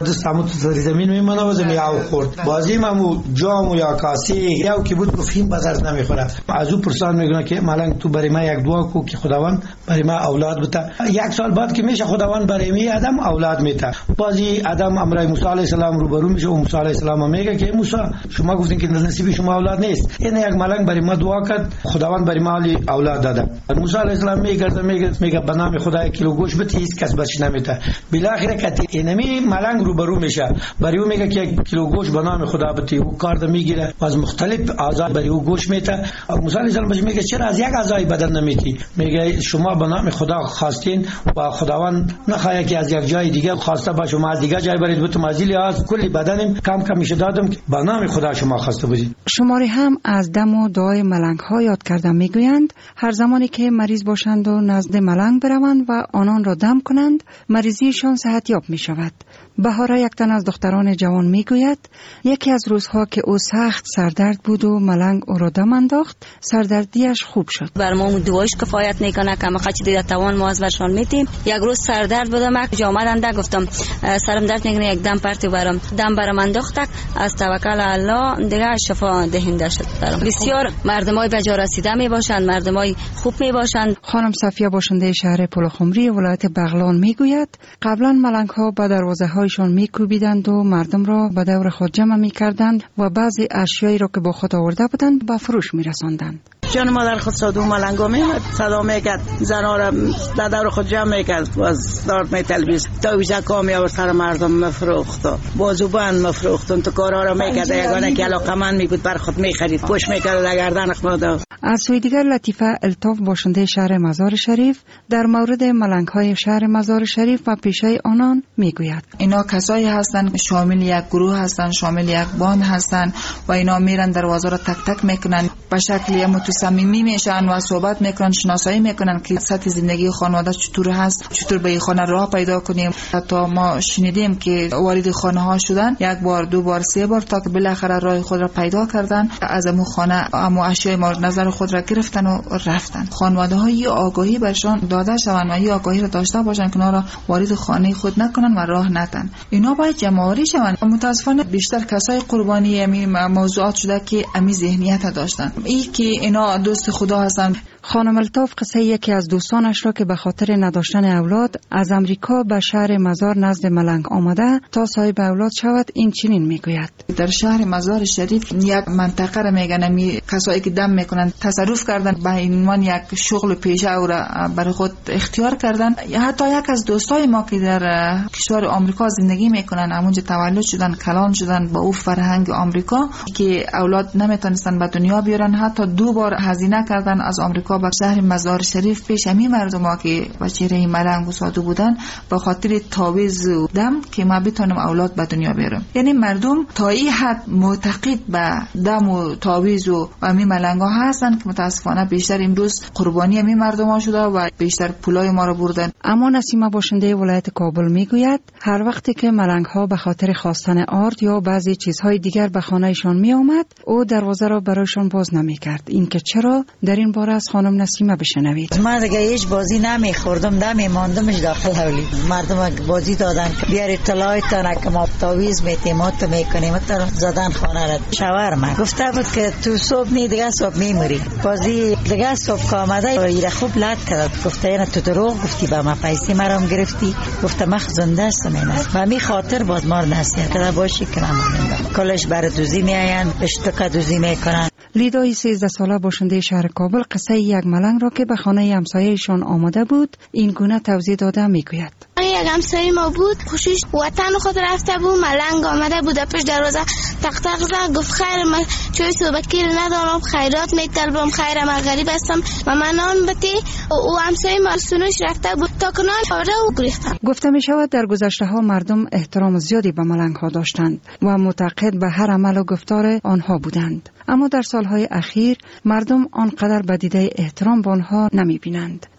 سر زمین میمونه و زمین او خورد. بازی ممو جام و یا کاسه یا کی بود گفتیم بازار نمیخوره. از او پرسان میگن که ملنگ تو برای ما یک دعا کو که خداوند برای ما اولاد بده. یک سال بعد که میشه خداوند برای می آدم اولاد میده. بازی آدم امرای موسی علیه السلام روبرو میشه و موسی علیه السلام میگه که موسی شما گفتین که نصیب شما اولاد نیست. این یک ملنگ برای ما دعا کرد خداوند برای ما اولاد داده. موسی علیه السلام میگه به نام خدای کیلو گوش بده هیچ کس بچ نمیده. بالاخره که اینمی ملنگ روبرو میشه برای او میگه که کیلو گوش به نام خدا بده او کارد میگیره و از مختلف اعضا برای او گوش میده. موسی علیه السلام میگه چرا از یک اعضای بدن نمیتی؟ میگه شما به نام خدا خواستین و خداوند نخواهد که از یک جای دیگه خواسته با شما از دیگه جای برید بتون از از کلی بدنم کم کم میشه دادم که به نام خدا شما خواسته بودید. شماری هم از دم و دعای ملنگ ها یاد کردن میگویند هر زمانی که مریض باشند و نزد ملنگ بروند و آنان را دم کنند مریضیشان صحتیاب می شود. بهاره یک تن از دختران جوان میگوید یکی از روزها که او سخت سردرد بود و ملنگ او را دم انداخت سردردیش خوب شد. بر ما دواش کفایت نکنه که ما خچ دیده توان ما از برشان میتیم. یک روز سردرد بودم که آمدند گفتم سرم درد نکنه یک دم پرتی برام انداخت از توکل الله دیگه شفا دهنده شد. بسیار مردمای به جا رسیده می باشند مردمای خوب می باشند. خانم صفیه باشنده شهر پلخمری ولایت بغلان میگوید قبلا ملنگ ها به دروازه هایشان میکوبیدند و مردم را به دور خود جمع میکردند و بعضی اشیایی را که با خود آورده بودند به فروش میرساندند. جان مادر خود صدو ملنگا میمد صدا میکرد زنا را در دور خود جمع میکرد و دارد میتلبیز تا ویزا کامی و سر مردم مفروخت بازوبند مفروخت تو کارها را میکرد یگانه که علاقمند میبود بر خود میخرید پوش میکرد لگردن اخماده. از سوی دیگر لطیفه الطاف باشنده شهر مزار شریف در مورد ملنگ های شهر مزار شریف و پیشه آنان میگوید اینا کسایی هستند شامل یک گروه هستند شامل یک باند هستند و اینا میرن دروازه را تک تک میکنن به شکلی متصمیمی میشن و صحبت میکنن شناسایی میکنن که سطح زندگی خانواده چطور هست چطور به این خانه راه پیدا کنیم. حتی ما شنیدیم که وارد خانه ها شدن یک بار دو بار سه بار تا که بالاخره راه خود را پیدا کردن از امو خانه امو اشیاء مورد نظر خود را گرفتن و رفتن. خانواده ها یه آگاهی برشان داده شوند و یه آگاهی را داشته باشن که اونا را وارد خانه خود نکنن و راه ندن. اینا باید جمع‌آوری شوند. متاسفانه بیشتر کسای قربانی همین موضوعات شده که امی ذهنیت داشتن این که اینا دوست خدا هستن. خانم الطاف قصه یکی از دوستانش را که به خاطر نداشتن اولاد از امریکا به شهر مزار نزد ملنگ آمده تا صاحب اولاد شود این چنین میگوید. در شهر مزار شریف یک منطقه را میگن می کسایی که دم میکنن تصرف کردن به عنوان یک شغل پیشه او را برای خود اختیار کردن. حتی یک از دوستای ما که در کشور آمریکا زندگی میکنن همونجا تولد شدن کلان شدن با او فرهنگ آمریکا که اولاد نمیتونستن به دنیا بیارن حتی 2 بار هزینه کردن از آمریکا به شهر مزار شریف پیش همی مردم که بچه‌های ملنگ و سادو بودن با خاطر تعویض دم که ما بتونم اولاد به دنیا بیارم. یعنی مردم تا این حد معتقد به دم و تعویض و همی ملنگا هستن که متاسفانه بیشتر امروز قربانی همی مردم شده و بیشتر پولای ما رو بردن. اما نسیمه باشنده ولایت کابل میگوید هر وقتی که ملنگ ها به خاطر خواستن آرد یا بعضی چیزهای دیگر به خانهشان می آمد او دروازه را برایشان باز نمی کرد. اینکه چرا در این باره از خانم نسیمه بشنوید. من دیگه هیچ بازی نمیخوردم دمی ماندمش داخل حولی مردم بازی دادن که بیار اطلاعاتتان که ما تعویض میتیم تو میکنیم تو زدن خانه را شاورما گفته بود که تو صبح نی دیگه صبح میموری بازی دیگه صبح آمده ایره خوب لط کرد گفته اینا تو دروغ گفتی با ما پیسی مرام گرفتی گفته من زنده هستم اینا و می خاطر باز مار نصیحت کرده باشی که نمونم کلش بر دوزی میاین اشتکا دوزی میکنن. لیدای 13 ساله باشنده شهر کابل قصه یک ملنگ را که به خانه همسایه‌شان آمده بود این گونه توضیح داده میگوید. یک همسایه ما بود خوشش وطن خود رفته بود ملنگ آمده بود پیش دروازه تق تق زد گفت خیر من چوی صبحکی ندارم خیرات میطلبم خیر من غریب هستم و من آن بتی او همسایه ما سونش رفته بود تا کنار آره و گرفتم. گفته می شود در گذشته ها مردم احترام زیادی به ملنگ ها داشتند و معتقد به هر عمل و گفتار آنها بودند. اما در سالهای اخیر مردم آنقدر به دیده احترام به آنها نمی بینند.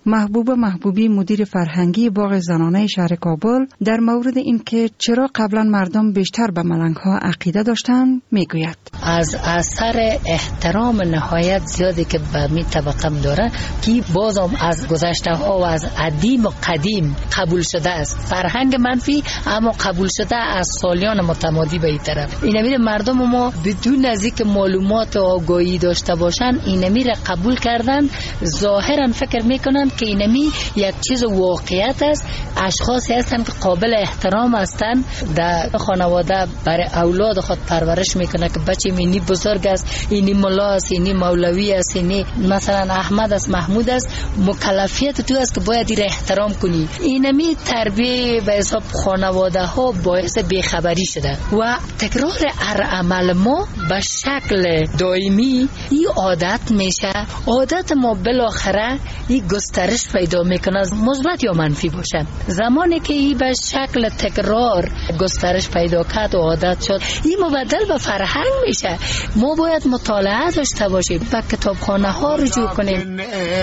محبوبه محبوبی مدیر فرهنگی باغ زنانه شهر کابل در مورد اینکه چرا قبلا مردم بیشتر به ملنگ ها عقیده داشتند میگوید. از اثر احترام نهایت زیادی که به می طبقه داره که بازم از گذشته ها و از قدیم و قدیم قبول شده است. فرهنگ منفی اما قبول شده از سالیان متمادی به این طرف. اینمی مردم ما بدون از اینکه معلومات و آگاهی داشته باشن اینمی را قبول کردن، ظاهرا فکر میکنن که اینمی یک چیز واقعیت است. اشخاصی هستند که قابل احترام هستند، در خانواده برای اولاد خود پرورش میکنه که بچه اینی بزرگ است، اینی ملا است، اینی مولوی است، اینی مثلا احمد است، محمود است، مکلفیت تو است که باید این احترام کنی. اینمی تربیه به حساب خانواده ها باعث بیخبری شده و تکرار هر عمل ما به شکل دائمی این عادت میشه. عادت ما بالاخره این گسترش پیدا میکنه، مثبت یا منفی باشه. زمانی که این به شکل تکرار گسترش پیدا کرد و عادت شد، این مبدل به فرهنگ میشه. ما باید مطالعه داشته باشیم، به کتابخانه ها رجوع کنیم.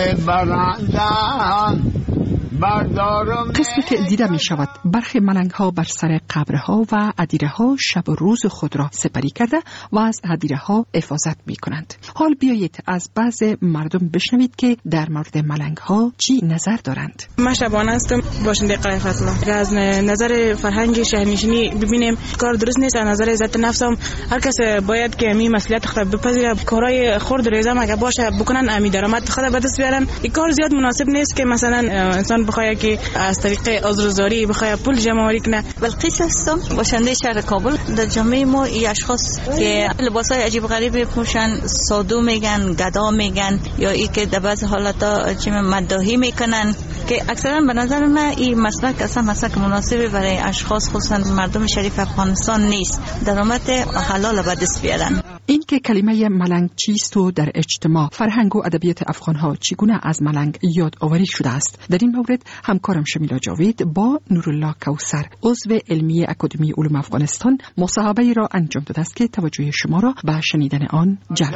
قسمی که دیده می شود برخی ملنگ ها بر سر قبرها و ادیره ها شب و روز خود را سپری کرده و از ادیره ها حفاظت می کنند. حال بیایید از بعض مردم بشنوید که در مورد ملنگ ها چی نظر دارند. من شبانه هستم، باشنده قلعه فتلا. از نظر فرهنگ شهرنشینی ببینیم کار درست نیست. از نظر عزت نفس هم هر کس باید که می مسئولیت خود بپذیره. کارهای خرد ریزه اگه باشه بکنن، امی درآمد خود به دست بیارن. این کار زیاد مناسب نیست که مثلا انسان بخواه که از طریق عذرزاری بخواه پول جمع آوری کنه. بلقیس هستم، باشنده شهر کابل. در جامعه ما این اشخاص که لباسای عجیب غریب پوشن، سادو میگن، گدا میگن، یا ای که در بعض حالتا مداحی میکنن، که اکثرا به نظر من این مسلک اصلا مسلک مناسبی برای اشخاص خصوصا مردم شریف افغانستان نیست. درآمد حلال به دست بیارن. این که کلمه ملنگ چیست و در اجتماع فرهنگ و ادبیات افغانها چگونه از ملنگ یاد آوری شده است، در این مورد همکارم شمیلا جاوید با نورالله کوثر عضو علمی اکادمی علوم افغانستان مصاحبه را انجام داده است که توجه شما را به شنیدن آن جلب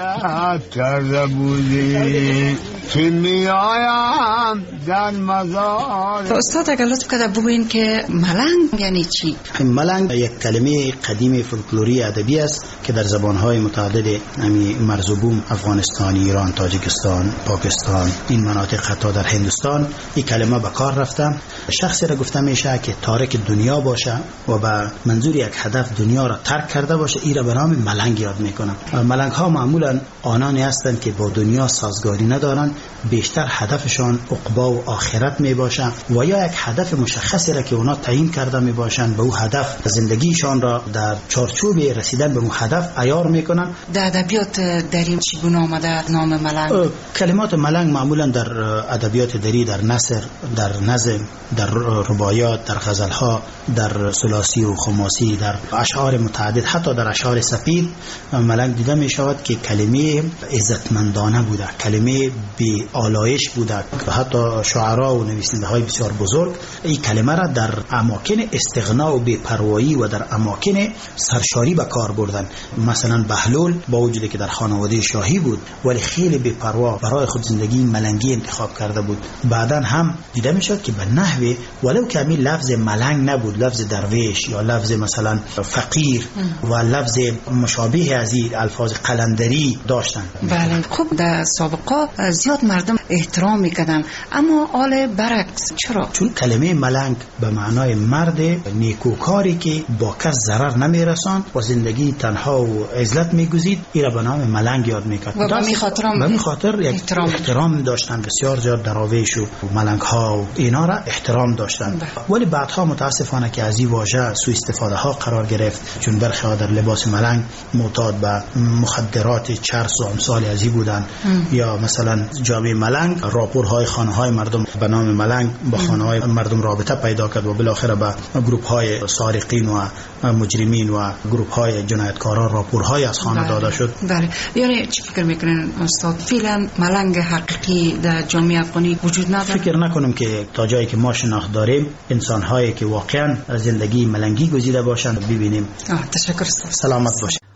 می‌کند. استاد اگر لطف کنید بگویید که ملنگ یعنی چی؟ ملنگ یک کلمه قدیمی فولکلوری ادبی است که در زبان‌های متعدد مرزوبوم افغانستان، ایران، تاجیکستان، پاکستان، این مناطق حتی در هندوستان این کلمه به کار رفته. شخصی را گفته میشه که تارک دنیا باشه و به منظور یک هدف دنیا را ترک کرده باشه، این را به نام ملنگ یاد میکنن. ملنگ ها معمولا آنانی هستند که با دنیا سازگاری ندارن، بیشتر هدفشان عقبا و آخرت می باشه و یا یک هدف مشخصی را که اونا تعیین کرده می باشن به او هدف زندگیشان را در چارچوب رسیدن به اون هدف عیار میکنن. در ادبیات در این چگونه آمده نام ملنگ؟ کلمات ملنگ معمولا در ادبیات دری، در نثر، در نظم، در رباعیات، در غزلها، در ثلاثی و خماسی، در اشعار متعدد، حتی در اشعار سپید ملنگ دیده می شود که کلمه عزتمندانه بوده، کلمه بی آلایش بوده. حتی شعرا و نویسنده های بسیار بزرگ این کلمه را در اماکن استغنا و بی‌پروایی و در اماکن سرشاری به کار بردن. مثلا بهلول با وجودی که در خانواده شاهی بود ولی خیلی بی‌پروا برای خود زندگی ملنگی انتخاب کرده بود. بعداً هم دیده می شد که به نحوی ولو که همین لفظ ملنگ نبود، لفظ درویش یا لفظ مثلا فقیر و لفظ مشابه از این الفاظ قلندری داشتن. بله. خب در سابقه زیاد مردم احترام میکردن، اما حال برعکس. چرا؟ چون کلمه ملنگ به معنای مرد نیکوکاری که با کس ضرر نمیرساند و زندگی تنها و عزلت میگزید، این را به نام ملنگ یاد میکرد. و به می خاطر احترام داشتن. بسیار زیاد دراویش و ملنگ ها و اینا را احترام داشتن. ولی بعدها متاسفانه که از این واژه سوء استفاده ها قرار گرفت، چون برخی ها در لباس ملنگ معتاد به مخدرات چرس و امثال از این بودن. یا مثلا جامعه ملنگ راپورهای خانه های مردم به نام ملنگ با خانه های مردم رابطه پیدا کرد و بالاخره به گروه های سارقین و مجرمین و گروه های جنایتکاران راپورهای از خانه داده شد. بله. یعنی چی فکر میکنین استاد؟ فعلا ملنگ حقیقی در جامعه افغانی وجود نداره؟ فکر نکنم که تا جایی که ما شناخت داریم انسان هایی که واقعا زندگی ملنگی گزیده باشند ببینیم. تشکر استاد. سلامت باشید.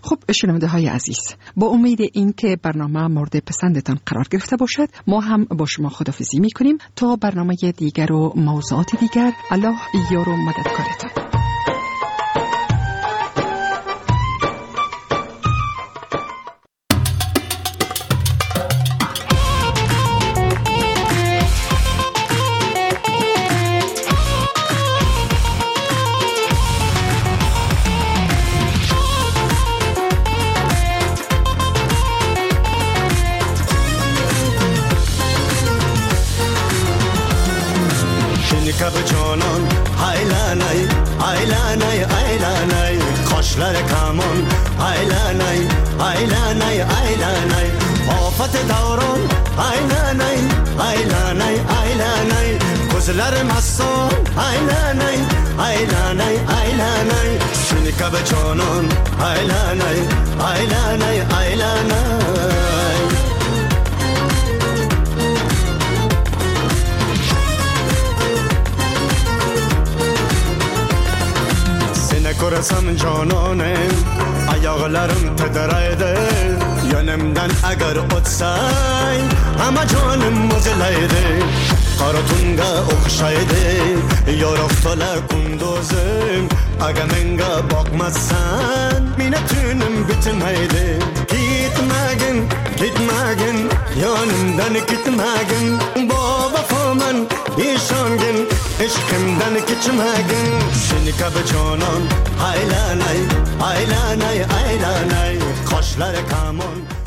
خب شنونده های عزیز، با امید اینکه برنامه مورد پسندتان قرار گرفته باشد، ما هم با شما خداحافظی میکنیم تا برنامه دیگر و موضوعات دیگر. الله یار و مددکارتان. Kab canan aylanay aylanay aylanay Kaşlar kaman aylanay aylanay aylanay Afat davran aylanay aylanay aylanay Gözler masson aylanay aylanay aylanay Seni kab canan aylanay aylanay aylanay Korasam cananem ayaklarım titreydi Yönümden eğer ötsay ama canım muzlaydı Karatunga okşaydı Yoruktola kunduzum Aga menga bakmazsan Minnetunum bitmeydi Gitmegin, gitmegin Yanımdan gitmegin Baba faman işangin Eşkimden geçmegin Seni kab canan aylanay aylanay aylanay Kaşlar kaman